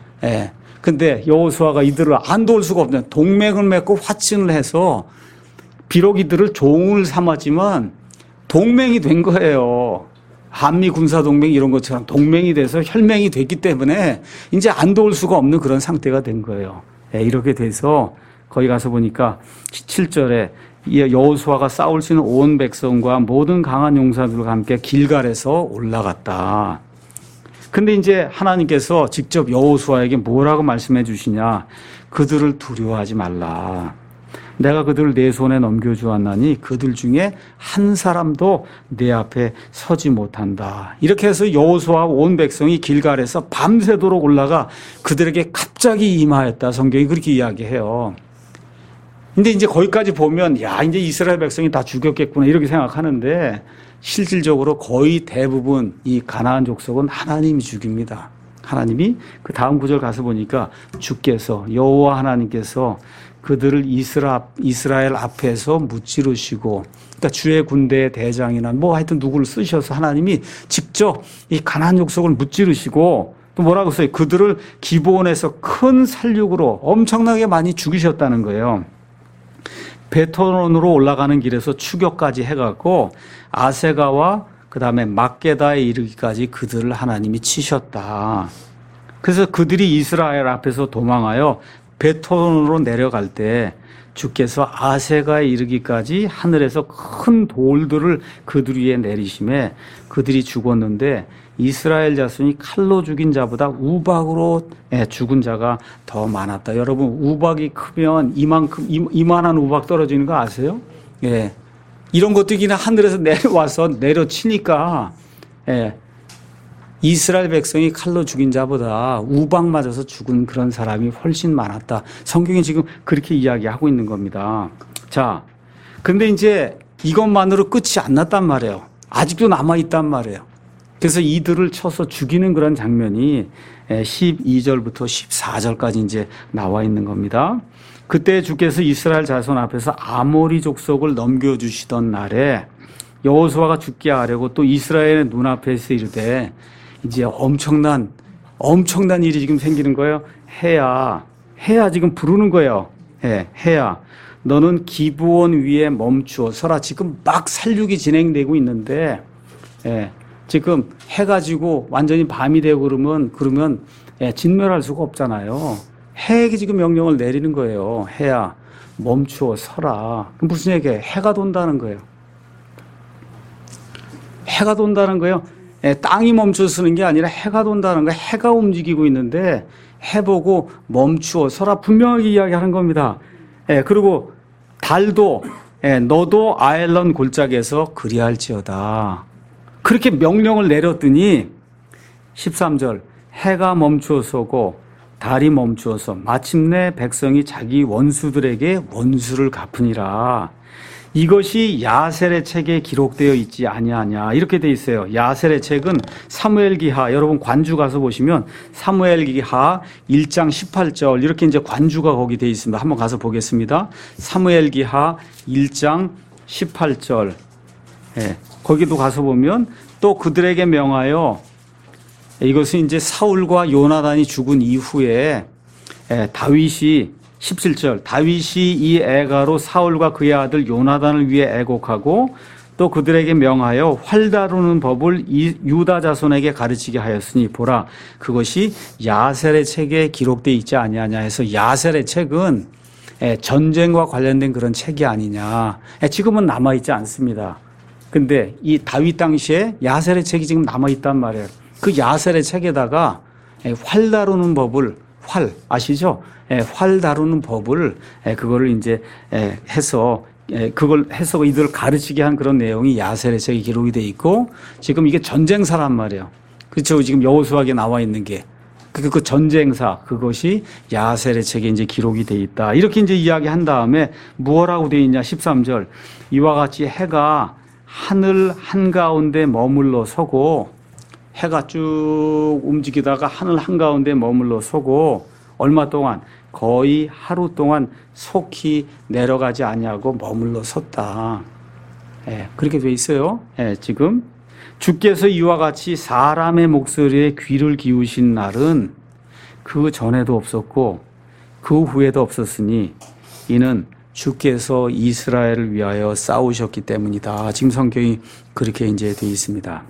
근데 여호수아가 이들을 안 도울 수가 없는 동맹을 맺고 화친을 해서 비록 이들을 종을 삼았지만 동맹이 된 거예요. 한미 군사동맹 이런 것처럼 동맹이 돼서 혈맹이 됐기 때문에 이제 안 도울 수가 없는 그런 상태가 된 거예요. 이렇게 돼서 거기 가서 보니까 7절에 여호수아가 싸울 수 있는 온 백성과 모든 강한 용사들과 함께 길갈에서 올라갔다. 근데 이제 하나님께서 직접 여호수아에게 뭐라고 말씀해 주시냐. 그들을 두려워하지 말라. 내가 그들을 내 손에 넘겨주었나니 그들 중에 한 사람도 내 앞에 서지 못한다. 이렇게 해서 여호수아와 온 백성이 길갈에서 밤새도록 올라가 그들에게 갑자기 임하였다. 성경이 그렇게 이야기해요. 근데 이제 거기까지 보면 야 이제 이스라엘 백성이 다 죽였겠구나 이렇게 생각하는데 실질적으로 거의 대부분 이 가나안 족속은 하나님이 죽입니다. 하나님이 그 다음 구절 가서 보니까 주께서 여호와 하나님께서 그들을 이스라엘 앞에서 무찌르시고 그러니까 주의 군대의 대장이나 뭐 하여튼 누구를 쓰셔서 하나님이 직접 이 가나안 족속을 무찌르시고 또 뭐라고 써요? 그들을 기브온에서 큰 살육으로 엄청나게 많이 죽이셨다는 거예요. 베토론으로 올라가는 길에서 추격까지 해갖고 아세가와 그 다음에 막게다에 이르기까지 그들을 하나님이 치셨다. 그래서 그들이 이스라엘 앞에서 도망하여 베토론으로 내려갈 때 주께서 아세가에 이르기까지 하늘에서 큰 돌들을 그들 위에 내리심에 그들이 죽었는데 이스라엘 자손이 칼로 죽인 자보다 우박으로 죽은 자가 더 많았다. 여러분 우박이 크면 이만한 우박 떨어지는 거 아세요? 예. 이런 것도 그냥 하늘에서 내려와서 내려치니까 이스라엘 백성이 칼로 죽인 자보다 우박 맞아서 죽은 그런 사람이 훨씬 많았다. 성경이 지금 그렇게 이야기하고 있는 겁니다. 자, 근데 이제 이것만으로 끝이 안 났단 말이에요. 아직도 남아있단 말이에요. 그래서 이들을 쳐서 죽이는 그런 장면이 12절부터 14절까지 이제 나와 있는 겁니다. 그때 주께서 이스라엘 자손 앞에서 아모리 족속을 넘겨주시던 날에 여호수아가 죽게 하려고 또 이스라엘의 눈앞에서 이르되 이제 엄청난 일이 지금 생기는 거예요. 해야 지금 부르는 거예요. 해야 너는 기브온 위에 멈추어 서라. 지금 막 살육이 진행되고 있는데 지금 해가 지고 완전히 밤이 되고 그러면 진멸할 수가 없잖아요. 해에게 지금 명령을 내리는 거예요. 해야 멈추어 서라. 그럼 무슨 얘기예요? 해가 돈다는 거예요. 해가 돈다는 거예요. 땅이 멈춰 서는 게 아니라 해가 돈다는 거예요. 해가 움직이고 있는데 해보고 멈추어 서라. 분명하게 이야기하는 겁니다. 그리고 달도 너도 아엘론 골짜기에서 그리할지어다. 그렇게 명령을 내렸더니 13절 해가 멈추어 서고 달이 멈추어서 마침내 백성이 자기 원수들에게 원수를 갚으니라. 이것이 야셀의 책에 기록되어 있지 아니하냐 이렇게 돼 있어요. 야셀의 책은 사무엘기하 여러분 관주 가서 보시면 사무엘기하 1장 18절 이렇게 이제 관주가 거기 돼 있습니다. 한번 가서 보겠습니다. 사무엘기하 1장 18절 거기도 가서 보면 또 그들에게 명하여 이것은 이제 사울과 요나단이 죽은 이후에 다윗이 17절 다윗이 이 애가로 사울과 그의 아들 요나단을 위해 애곡하고 또 그들에게 명하여 활 다루는 법을 유다 자손에게 가르치게 하였으니 보라 그것이 야셀의 책에 기록되어 있지 아니하냐 해서 야셀의 책은 전쟁과 관련된 그런 책이 아니냐. 지금은 남아있지 않습니다. 근데 이 다윗 당시에 야셀의 책이 지금 남아있단 말이에요. 그 야셀의 책에다가 활 다루는 법을 활 아시죠? 활 다루는 법을 그거를 이제 해서 그걸 해서 이들을 가르치게 한 그런 내용이 야셀의 책에 기록이 돼 있고 지금 이게 전쟁사란 말이에요. 그렇죠? 지금 여호수아에 나와 있는 게 그 전쟁사 그것이 야셀의 책에 이제 기록이 돼 있다. 이렇게 이제 이야기한 다음에 무엇라고 돼 있냐? 13절 이와 같이 해가 하늘 한가운데 머물러 서고 해가 쭉 움직이다가 하늘 한가운데 머물러 서고 얼마 동안 거의 하루 동안 속히 내려가지 아니하고 머물러 섰다. 그렇게 돼 있어요. 지금 주께서 이와 같이 사람의 목소리에 귀를 기우신 날은 그 전에도 없었고 그 후에도 없었으니 이는 주께서 이스라엘을 위하여 싸우셨기 때문이다. 지금 성경이 그렇게 이제 돼 있습니다.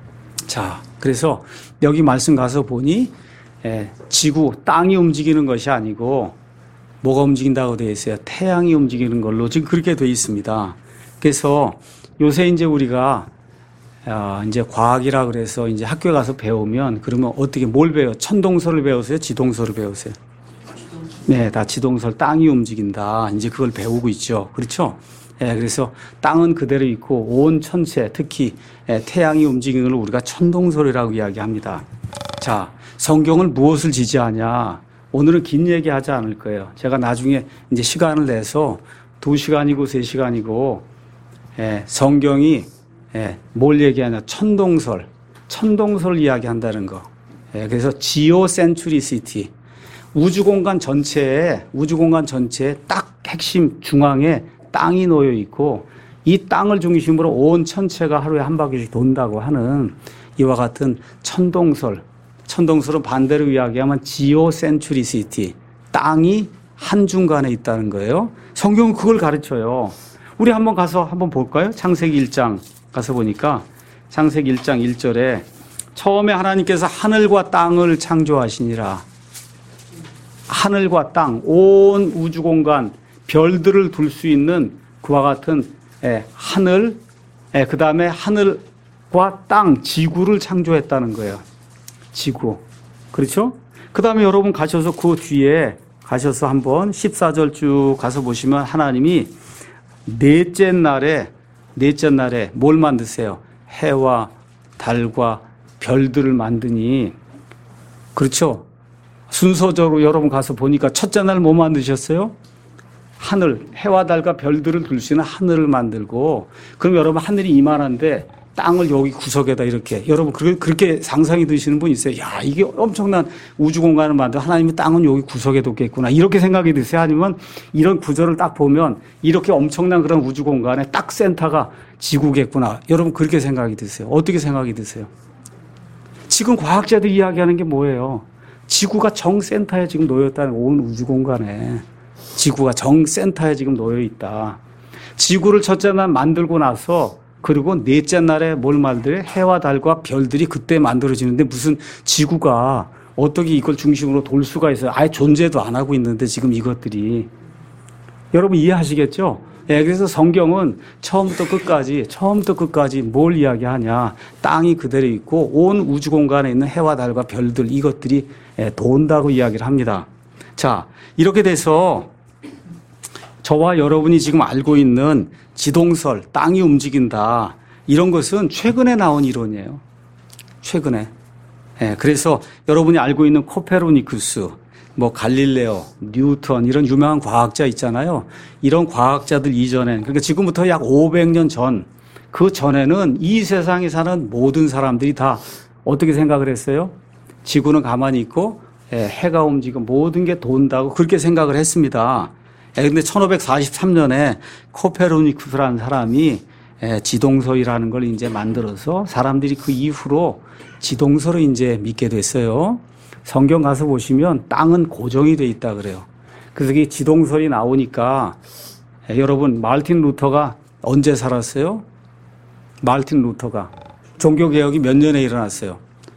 자, 그래서 여기 말씀 가서 보니 지구, 땅이 움직이는 것이 아니고 뭐가 움직인다고 되어 있어요? 태양이 움직이는 걸로 지금 그렇게 되어 있습니다. 그래서 요새 이제 우리가 이제 과학이라 그래서 이제 학교에 가서 배우면 그러면 어떻게 뭘 배워요? 천동설을 배우세요? 지동설을 배우세요? 네, 다 지동설, 땅이 움직인다. 이제 그걸 배우고 있죠. 그렇죠? 그래서 땅은 그대로 있고 온 천체, 특히 태양이 움직이는 걸 우리가 천동설이라고 이야기합니다. 자, 성경을 무엇을 지지하냐? 오늘은 긴 얘기 하지 않을 거예요. 제가 나중에 이제 시간을 내서 2시간이고 3시간이고 성경이 뭘 얘기하냐? 천동설 이야기한다는 거. 그래서 지오센트리시티. 우주공간 전체에 딱 핵심 중앙에 땅이 놓여 있고 이 땅을 중심으로 온 천체가 하루에 한 바퀴씩 돈다고 하는 이와 같은 천동설은 반대로 이야기하면 지오센트리시티. 땅이 한중간에 있다는 거예요. 성경은 그걸 가르쳐요. 우리 한번 가서 한번 볼까요? 창세기 1장 가서 보니까 창세기 1장 1절에 처음에 하나님께서 하늘과 땅을 창조하시니라. 하늘과 땅, 온 우주 공간, 별들을 둘 수 있는 그와 같은 하늘, 그 다음에 하늘과 땅, 지구를 창조했다는 거예요. 지구. 그렇죠? 그 다음에 여러분 가셔서 그 뒤에 가셔서 한번 14절 쭉 가서 보시면 하나님이 넷째 날에 뭘 만드세요? 해와 달과 별들을 만드니, 그렇죠? 순서적으로 여러분 가서 보니까 첫째 날 뭐 만드셨어요? 하늘, 해와 달과 별들을 둘 수 있는 하늘을 만들고, 그럼 여러분 하늘이 이만한데 땅을 여기 구석에다 이렇게, 여러분 그렇게 상상이 드시는 분 있어요? 야, 이게 엄청난 우주 공간을 만들어 하나님이 땅은 여기 구석에 뒀겠구나, 이렇게 생각이 드세요? 아니면 이런 구조를 딱 보면 이렇게 엄청난 그런 우주 공간에 딱 센터가 지구겠구나, 여러분 그렇게 생각이 드세요? 어떻게 생각이 드세요? 지금 과학자들이 이야기하는 게 뭐예요? 지구가 정센터에 지금 놓여있다는, 온 우주 공간에 지구가 정센터에 지금 놓여있다. 지구를 첫째 날 만들고 나서, 그리고 넷째 날에 뭘 만들어요? 해와 달과 별들이 그때 만들어지는데 무슨 지구가 어떻게 이걸 중심으로 돌 수가 있어요? 아예 존재도 안 하고 있는데 지금 이것들이. 여러분 이해하시겠죠? 그래서 성경은 처음부터 끝까지 뭘 이야기하냐? 땅이 그대로 있고 온 우주 공간에 있는 해와 달과 별들, 이것들이 돈다고 이야기를 합니다. 자, 이렇게 돼서 저와 여러분이 지금 알고 있는 지동설, 땅이 움직인다, 이런 것은 최근에 나온 이론이에요. 최근에. 그래서 여러분이 알고 있는 코페르니쿠스, 뭐 갈릴레오, 뉴턴, 이런 유명한 과학자 있잖아요. 이런 과학자들 이전엔, 그러니까 지금부터 약 500년 전, 그 전에는 이 세상에 사는 모든 사람들이 다 어떻게 생각을 했어요? 지구는 가만히 있고 해가 움직이고 모든 게 돈다고 그렇게 생각을 했습니다. 그런데 1543년에 코페르니쿠스라는 사람이 지동설이라는 걸 이제 만들어서 사람들이 그 이후로 지동설을 이제 믿게 됐어요. 성경 가서 보시면 땅은 고정이 돼 있다 그래요. 그래서 이 지동설이 나오니까 여러분 마르틴 루터가 언제 살았어요? 마르틴 루터가 종교개혁이 몇 년에 일어났어요?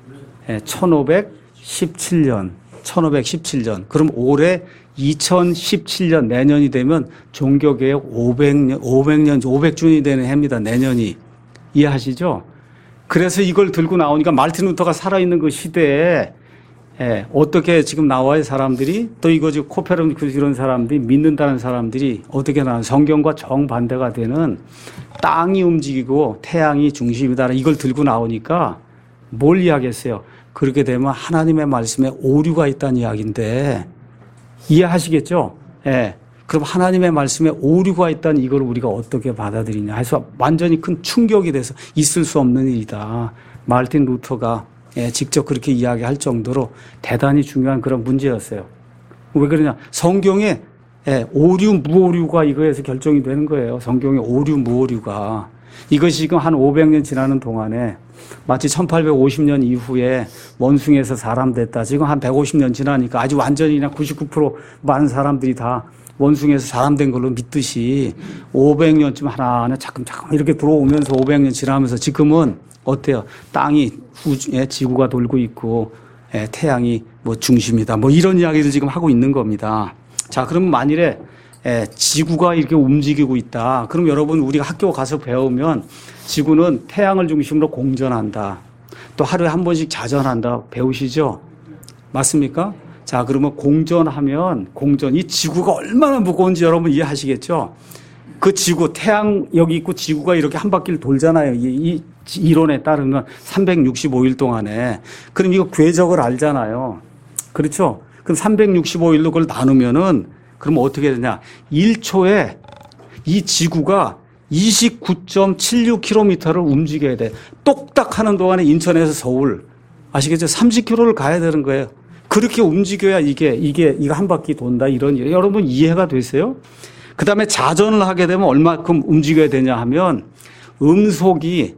1517년. 1517년. 그럼 올해 2017년 내년이 되면 종교개혁 500주년이 되는 해입니다. 내년이. 이해하시죠? 그래서 이걸 들고 나오니까 마르틴 루터가 살아있는 그 시대에 어떻게 지금 나와요, 사람들이? 또 이거 지금 코페르니쿠스 이런 사람들이 믿는다는 사람들이 어떻게 나와요? 성경과 정반대가 되는 땅이 움직이고 태양이 중심이다. 이걸 들고 나오니까 뭘 이야기했어요? 그렇게 되면 하나님의 말씀에 오류가 있다는 이야기인데 이해하시겠죠? 예. 그럼 하나님의 말씀에 오류가 있다는 이걸 우리가 어떻게 받아들이냐 해서 완전히 큰 충격이 돼서 있을 수 없는 일이다. 마르틴 루터가 직접 그렇게 이야기할 정도로 대단히 중요한 그런 문제였어요. 왜 그러냐? 성경에 오류, 무오류가 이거에서 결정이 되는 거예요. 성경의 오류, 무오류가. 이것이 지금 한 500년 지나는 동안에 마치 1850년 이후에 원숭이에서 사람 됐다. 지금 한 150년 지나니까 아주 완전히 그냥 99% 많은 사람들이 다 원숭이에서 사람 된 걸로 믿듯이 500년쯤 하나하나 차근차근 이렇게 들어오면서 500년 지나면서 지금은 어때요? 땅이 후에 지구가 돌고 있고 태양이 뭐 중심이다. 뭐 이런 이야기를 지금 하고 있는 겁니다. 자, 그럼 만일에 지구가 이렇게 움직이고 있다. 그럼 여러분 우리가 학교 가서 배우면 지구는 태양을 중심으로 공전한다. 또 하루에 한 번씩 자전한다. 배우시죠? 맞습니까? 자, 그러면 공전하면 이 지구가 얼마나 무거운지 여러분 이해하시겠죠? 그 지구, 태양 여기 있고 지구가 이렇게 한 바퀴를 돌잖아요. 이 이론에 따르면 365일 동안에. 그럼 이거 궤적을 알잖아요. 그렇죠? 그럼 365일로 그걸 나누면은 그럼 어떻게 되냐? 1초에 이 지구가 29.76km를 움직여야 돼. 똑딱 하는 동안에 인천에서 서울. 아시겠죠? 30km를 가야 되는 거예요. 그렇게 움직여야 이거 한 바퀴 돈다. 이런 일. 여러분 이해가 되세요? 그 다음에 자전을 하게 되면 얼마큼 움직여야 되냐 하면 음속이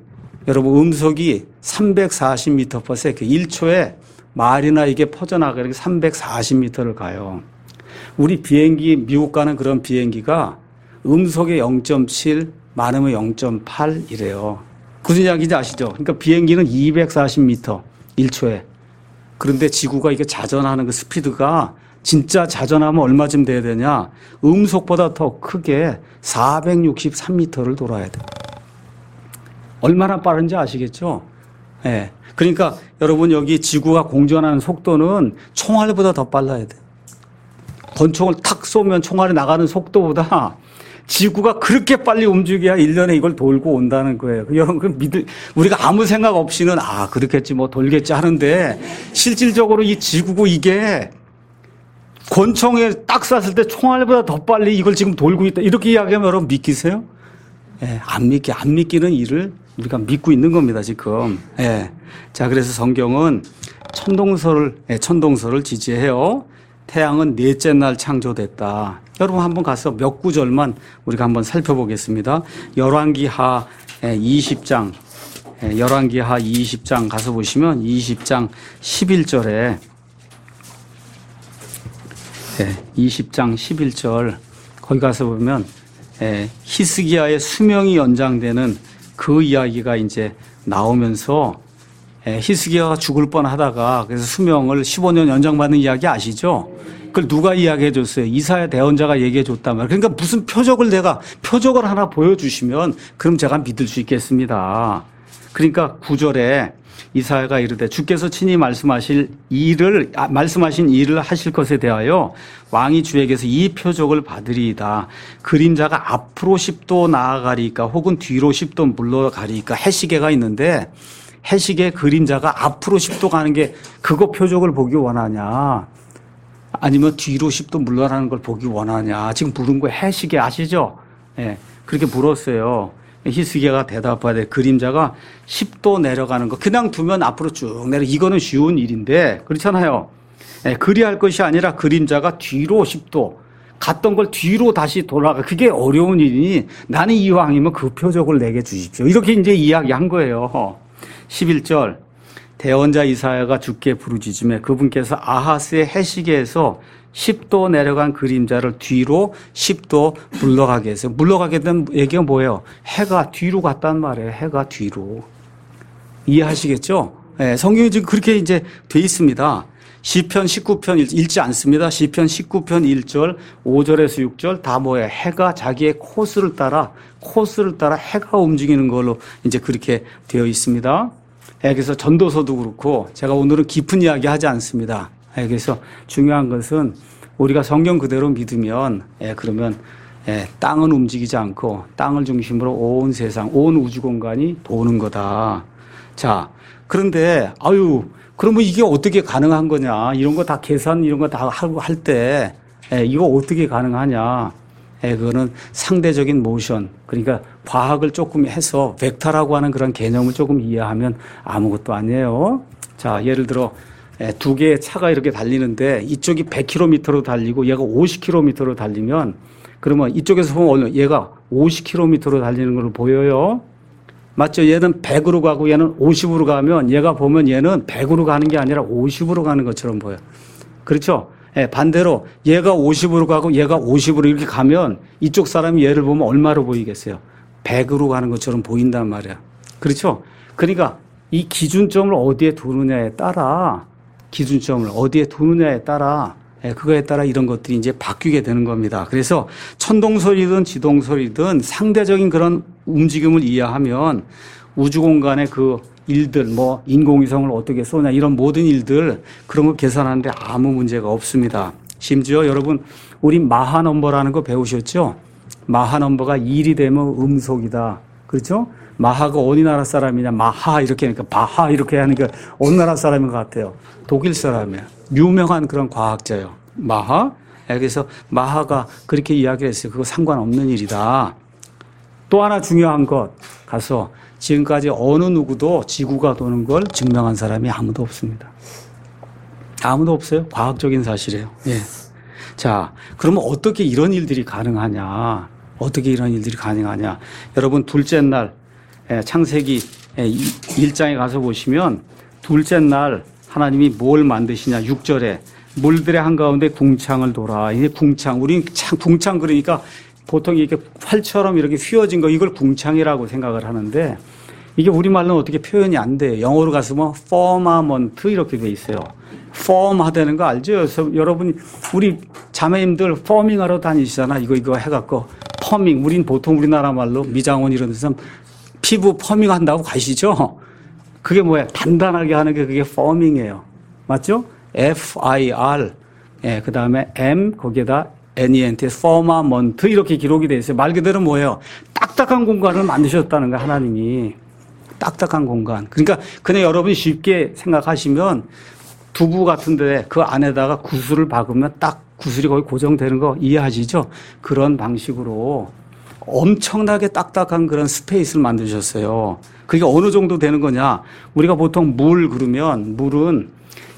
340m/s 1초에 말이나 이게 퍼져나가게 340m를 가요. 우리 비행기, 미국 가는 그런 비행기가 음속에 0.7, 많으면 0.8 이래요. 무슨 이야기인지 아시죠? 그러니까 비행기는 240m 1초에. 그런데 지구가 이게 자전하는 그 스피드가 진짜 자전하면 얼마쯤 돼야 되냐? 음속보다 더 크게 463m를 돌아야 돼. 얼마나 빠른지 아시겠죠? 예. 그러니까 여러분 여기 지구가 공전하는 속도는 총알보다 더 빨라야 돼. 권총을 탁 쏘면 총알이 나가는 속도보다 지구가 그렇게 빨리 움직여야 1년에 이걸 돌고 온다는 거예요. 여러분, 우리가 아무 생각 없이는, 그렇겠지, 뭐, 돌겠지 하는데, 실질적으로 이 지구고 이게 권총에 딱 쐈을 때 총알보다 더 빨리 이걸 지금 돌고 있다. 이렇게 이야기하면 여러분 믿기세요? 예, 안 믿기는 일을 우리가 믿고 있는 겁니다, 지금. 예. 자, 그래서 성경은 천동설을 지지해요. 태양은 넷째 날 창조됐다. 여러분 한번 가서 몇 구절만 우리가 한번 살펴보겠습니다. 열왕기하 20장, 열왕기하 20장 가서 보시면 20장 11절에 20장 11절 거기 가서 보면 히스기야의 수명이 연장되는 그 이야기가 이제 나오면서 히스기야가 죽을 뻔하다가 그래서 수명을 15년 연장받는 이야기 아시죠? 그걸 누가 이야기해 줬어요? 이사야 대언자가 얘기해 줬단 말이에요. 그러니까 무슨 표적을 하나 보여주시면 그럼 제가 믿을 수 있겠습니다. 그러니까 9절에 이사야가 이르되 주께서 친히 말씀하신 일을 하실 것에 대하여 왕이 주에게서 이 표적을 받으리이다. 그림자가 앞으로 10도 나아가리까 혹은 뒤로 10도 물러가리까 해시계가 있는데 해시계 그림자가 앞으로 10도 가는 게 그거 표적을 보기 원하냐? 아니면 뒤로 10도 물러나는 걸 보기 원하냐? 지금 물은 거 해시계 아시죠? 예, 그렇게 물었어요. 히스기야가 대답하되 그림자가 10도 내려가는 거 그냥 두면 앞으로 쭉 이거는 쉬운 일인데 그렇잖아요. 예, 그리할 것이 아니라 그림자가 뒤로 10도 갔던 걸 뒤로 다시 돌아가 그게 어려운 일이니 나는 이왕이면 그 표적을 내게 주십시오. 이렇게 이제 이야기한 거예요. 11절 대언자 이사야가 주께 부르짖음에 그분께서 아하스의 해시계에서 10도 내려간 그림자를 뒤로 10도 물러가게 해서 물러가게 된 얘기가 뭐예요? 해가 뒤로 갔단 말이에요. 해가 뒤로. 이해하시겠죠? 네, 성경이 지금 그렇게 이제 돼 있습니다. 시편 19편 읽지 않습니다. 시편 19편 1절, 5절에서 6절 다 뭐예요? 해가 자기의 코스를 따라 해가 움직이는 걸로 이제 그렇게 되어 있습니다. 그래서 전도서도 그렇고 제가 오늘은 깊은 이야기 하지 않습니다. 그래서 중요한 것은 우리가 성경 그대로 믿으면 그러면 땅은 움직이지 않고 땅을 중심으로 온 세상, 온 우주 공간이 도는 거다. 자, 그런데 그러면 이게 어떻게 가능한 거냐? 이런 거 다 계산 이런 거 다 하고 할 때 이거 어떻게 가능하냐? 그거는 상대적인 모션, 그러니까 과학을 조금 해서 벡터라고 하는 그런 개념을 조금 이해하면 아무것도 아니에요. 자, 예를 들어 두 개의 차가 이렇게 달리는데 이쪽이 100km로 달리고 얘가 50km로 달리면 그러면 이쪽에서 보면 얘가 50km로 달리는 걸로 보여요. 맞죠? 얘는 100으로 가고 얘는 50으로 가면 얘가 보면 얘는 100으로 가는 게 아니라 50으로 가는 것처럼 보여요. 그렇죠? 반대로 얘가 50으로 가고 얘가 50으로 이렇게 가면 이쪽 사람이 얘를 보면 얼마로 보이겠어요? 100으로 가는 것처럼 보인단 말이야. 그렇죠? 그러니까 이 기준점을 어디에 두느냐에 따라 그거에 따라 이런 것들이 이제 바뀌게 되는 겁니다. 그래서 천동설이든 지동설이든 상대적인 그런 움직임을 이해하면 우주 공간의 그 일들, 뭐 인공위성을 어떻게 쏘냐 이런 모든 일들 그런 거 계산하는데 아무 문제가 없습니다. 심지어 여러분 우리 마하 넘버라는 거 배우셨죠? 마하 넘버가 1이 되면 음속이다. 그렇죠? 마하가 어느 나라 사람이냐? 마하 이렇게 하니까 바하 이렇게 하니까 어느 나라 사람인 것 같아요? 독일 사람이에요. 유명한 그런 과학자예요. 마하. 그래서 마하가 그렇게 이야기를 했어요. 그거 상관없는 일이다. 또 하나 중요한 것 가서 지금까지 어느 누구도 지구가 도는 걸 증명한 사람이 아무도 없습니다. 아무도 없어요. 과학적인 사실이에요. 예. 자, 그러면 어떻게 이런 일들이 가능하냐? 여러분 둘째 날 창세기 1장에 가서 보시면 둘째 날 하나님이 뭘 만드시냐 6절에 물들의 한가운데 궁창을 돌아. 이게 궁창. 우리는 궁창 그러니까 보통 이렇게 활처럼 이렇게 휘어진 거 이걸 궁창이라고 생각을 하는데 이게 우리말로는 어떻게 표현이 안 돼요. 영어로 가서 뭐 firmament 이렇게 돼 있어요. firm 하다는 거 알죠? 그래서 여러분 우리 자매님들 퍼밍 하러 다니시잖아. 이거 해갖고 퍼밍. 우린 보통 우리나라 말로 미장원 이런 데서 피부 퍼밍 한다고 가시죠? 그게 뭐야? 단단하게 하는 게 그게 퍼밍이에요. 맞죠? F-I-R. 그 다음에 M, 거기에다 N-E-N-T, firmament 이렇게 기록이 돼 있어요. 말 그대로 뭐예요? 딱딱한 공간을 만드셨다는 거예요, 하나님이. 딱딱한 공간. 그러니까 그냥 여러분이 쉽게 생각하시면 두부 같은데 그 안에다가 구슬을 박으면 딱 구슬이 거기 고정되는 거 이해하시죠? 그런 방식으로 엄청나게 딱딱한 그런 스페이스를 만드셨어요. 그게 어느 정도 되는 거냐? 우리가 보통 물 그러면 물은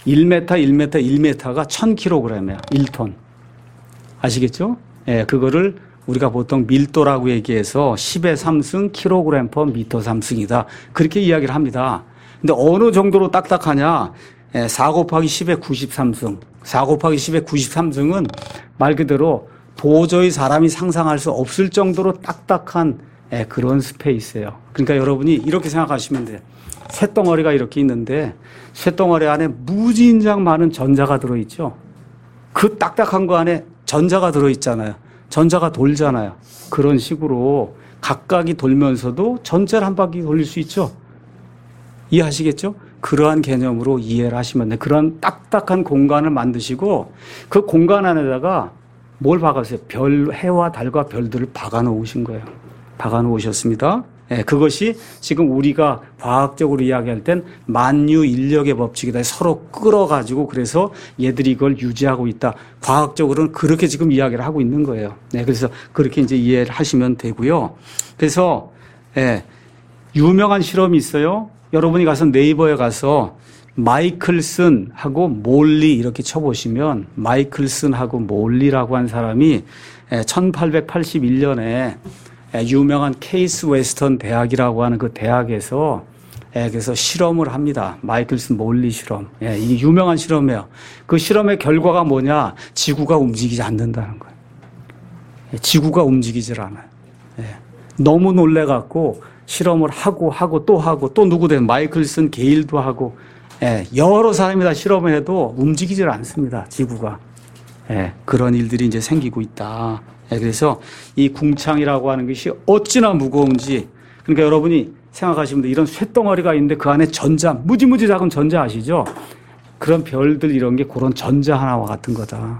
1m가 1000kg이에요. 1톤. 아시겠죠? 그거를 우리가 보통 밀도라고 얘기해서 10의 3승 kg per 미터 3승이다. 그렇게 이야기를 합니다. 근데 어느 정도로 딱딱하냐? 4 곱하기 10의 93승. 4 곱하기 10의 93승은 말 그대로 도저히 사람이 상상할 수 없을 정도로 딱딱한 그런 스페이스예요. 그러니까 여러분이 이렇게 생각하시면 돼요. 쇳덩어리가 이렇게 있는데 쇳덩어리 안에 무진장 많은 전자가 들어있죠. 그 딱딱한 거 안에 전자가 들어있잖아요. 전자가 돌잖아요. 그런 식으로 각각이 돌면서도 전체를 한 바퀴 돌릴 수 있죠. 이해하시겠죠? 그러한 개념으로 이해를 하시면 돼요. 그런 딱딱한 공간을 만드시고 그 공간 안에다가 뭘 박았어요? 해와 달과 별들을 박아 놓으신 거예요. 박아 놓으셨습니다. 그것이 지금 우리가 과학적으로 이야기할 땐 만유 인력의 법칙이다. 서로 끌어가지고 그래서 얘들이 이걸 유지하고 있다. 과학적으로는 그렇게 지금 이야기를 하고 있는 거예요. 그래서 그렇게 이제 이해를 하시면 되고요. 그래서 유명한 실험이 있어요. 여러분이 가서 네이버에 가서 마이클슨하고 몰리 이렇게 쳐보시면 마이클슨하고 몰리라고 한 사람이 1881년에 유명한 케이스 웨스턴 대학이라고 하는 그 대학에서 그래서 실험을 합니다. 마이클슨 몰리 실험. 이게 유명한 실험이에요. 그 실험의 결과가 뭐냐? 지구가 움직이지 않는다는 거예요. 지구가 움직이질 않아요. 너무 놀래갖고 실험을 하고 또 누구 된 마이클슨 게일도 하고 여러 사람이 다 실험을 해도 움직이질 않습니다. 지구가. 그런 일들이 이제 생기고 있다. 그래서 이 궁창이라고 하는 것이 어찌나 무거운지, 그러니까 여러분이 생각하시면 이런 쇳덩어리가 있는데 그 안에 전자, 무지무지 작은 전자 아시죠? 그런 별들 이런 게 그런 전자 하나와 같은 거다.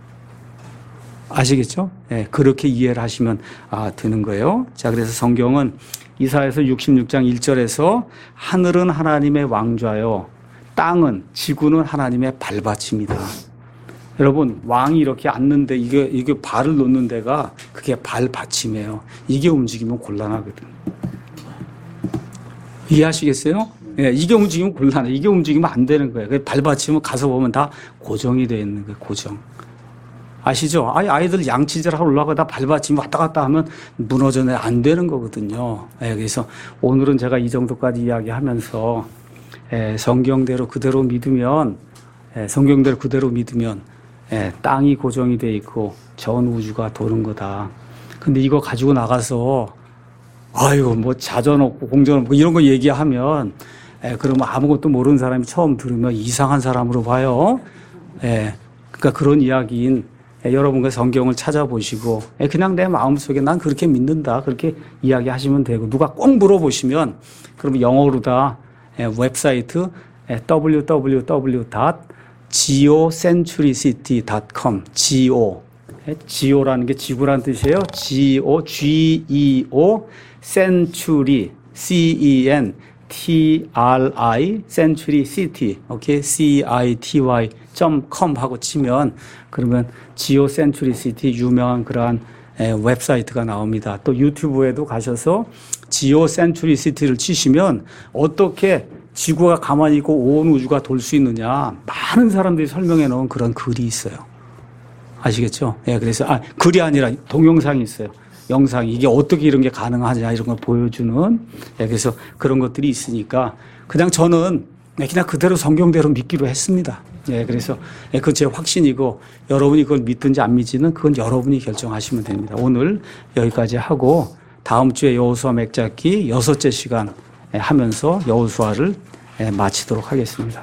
아시겠죠? 그렇게 이해를 하시면 되는 거예요. 자, 그래서 성경은 이사야서 66장 1절에서 하늘은 하나님의 왕좌요, 땅은, 지구는 하나님의 발받침이다. 여러분, 왕이 이렇게 앉는데 이게 발을 놓는 데가 그게 발받침이에요. 이게 움직이면 곤란하거든. 이해하시겠어요? 이게 움직이면 곤란해. 이게 움직이면 안 되는 거예요. 발받침은 가서 보면 다 고정이 되어 있는 거예요. 고정. 아시죠? 아이들 양치질하러 올라가다 발받침이 왔다 갔다 하면 무너져내 안 되는 거거든요. 그래서 오늘은 제가 이 정도까지 이야기하면서 성경대로 그대로 믿으면 땅이 고정이 돼 있고 전 우주가 도는 거다. 근데 이거 가지고 나가서 뭐 자전 없고 공전 없고 이런 거 얘기하면 그러면 아무것도 모르는 사람이 처음 들으면 이상한 사람으로 봐요. 그러니까 그런 이야기인 여러분과 성경을 찾아보시고 그냥 내 마음속에 난 그렇게 믿는다 그렇게 이야기하시면 되고, 누가 꼭 물어보시면 그러면 영어로 다 웹사이트 www.geocentricity.com geo라는 게 지구란 뜻이에요. geo century centri century city 오케이 city.com 하고 치면 그러면 geocentricity 유명한 그러한 웹사이트가 나옵니다. 또 유튜브에도 가셔서 geocentricity를 치시면 어떻게 지구가 가만히 있고 온 우주가 돌 수 있느냐 많은 사람들이 설명해 놓은 그런 글이 있어요. 아시겠죠? 그래서 글이 아니라 동영상이 있어요. 영상, 이게 어떻게 이런 게 가능하냐 이런 걸 보여주는. 그래서 그런 것들이 있으니까 그냥 저는 그냥 그대로 성경대로 믿기로 했습니다. 그래서 그건 제 확신이고, 여러분이 그걸 믿든지 안 믿지는 그건 여러분이 결정하시면 됩니다. 오늘 여기까지 하고 다음 주에 여호수아 맥잡기 6째 시간 하면서 여호수아를 마치도록 하겠습니다.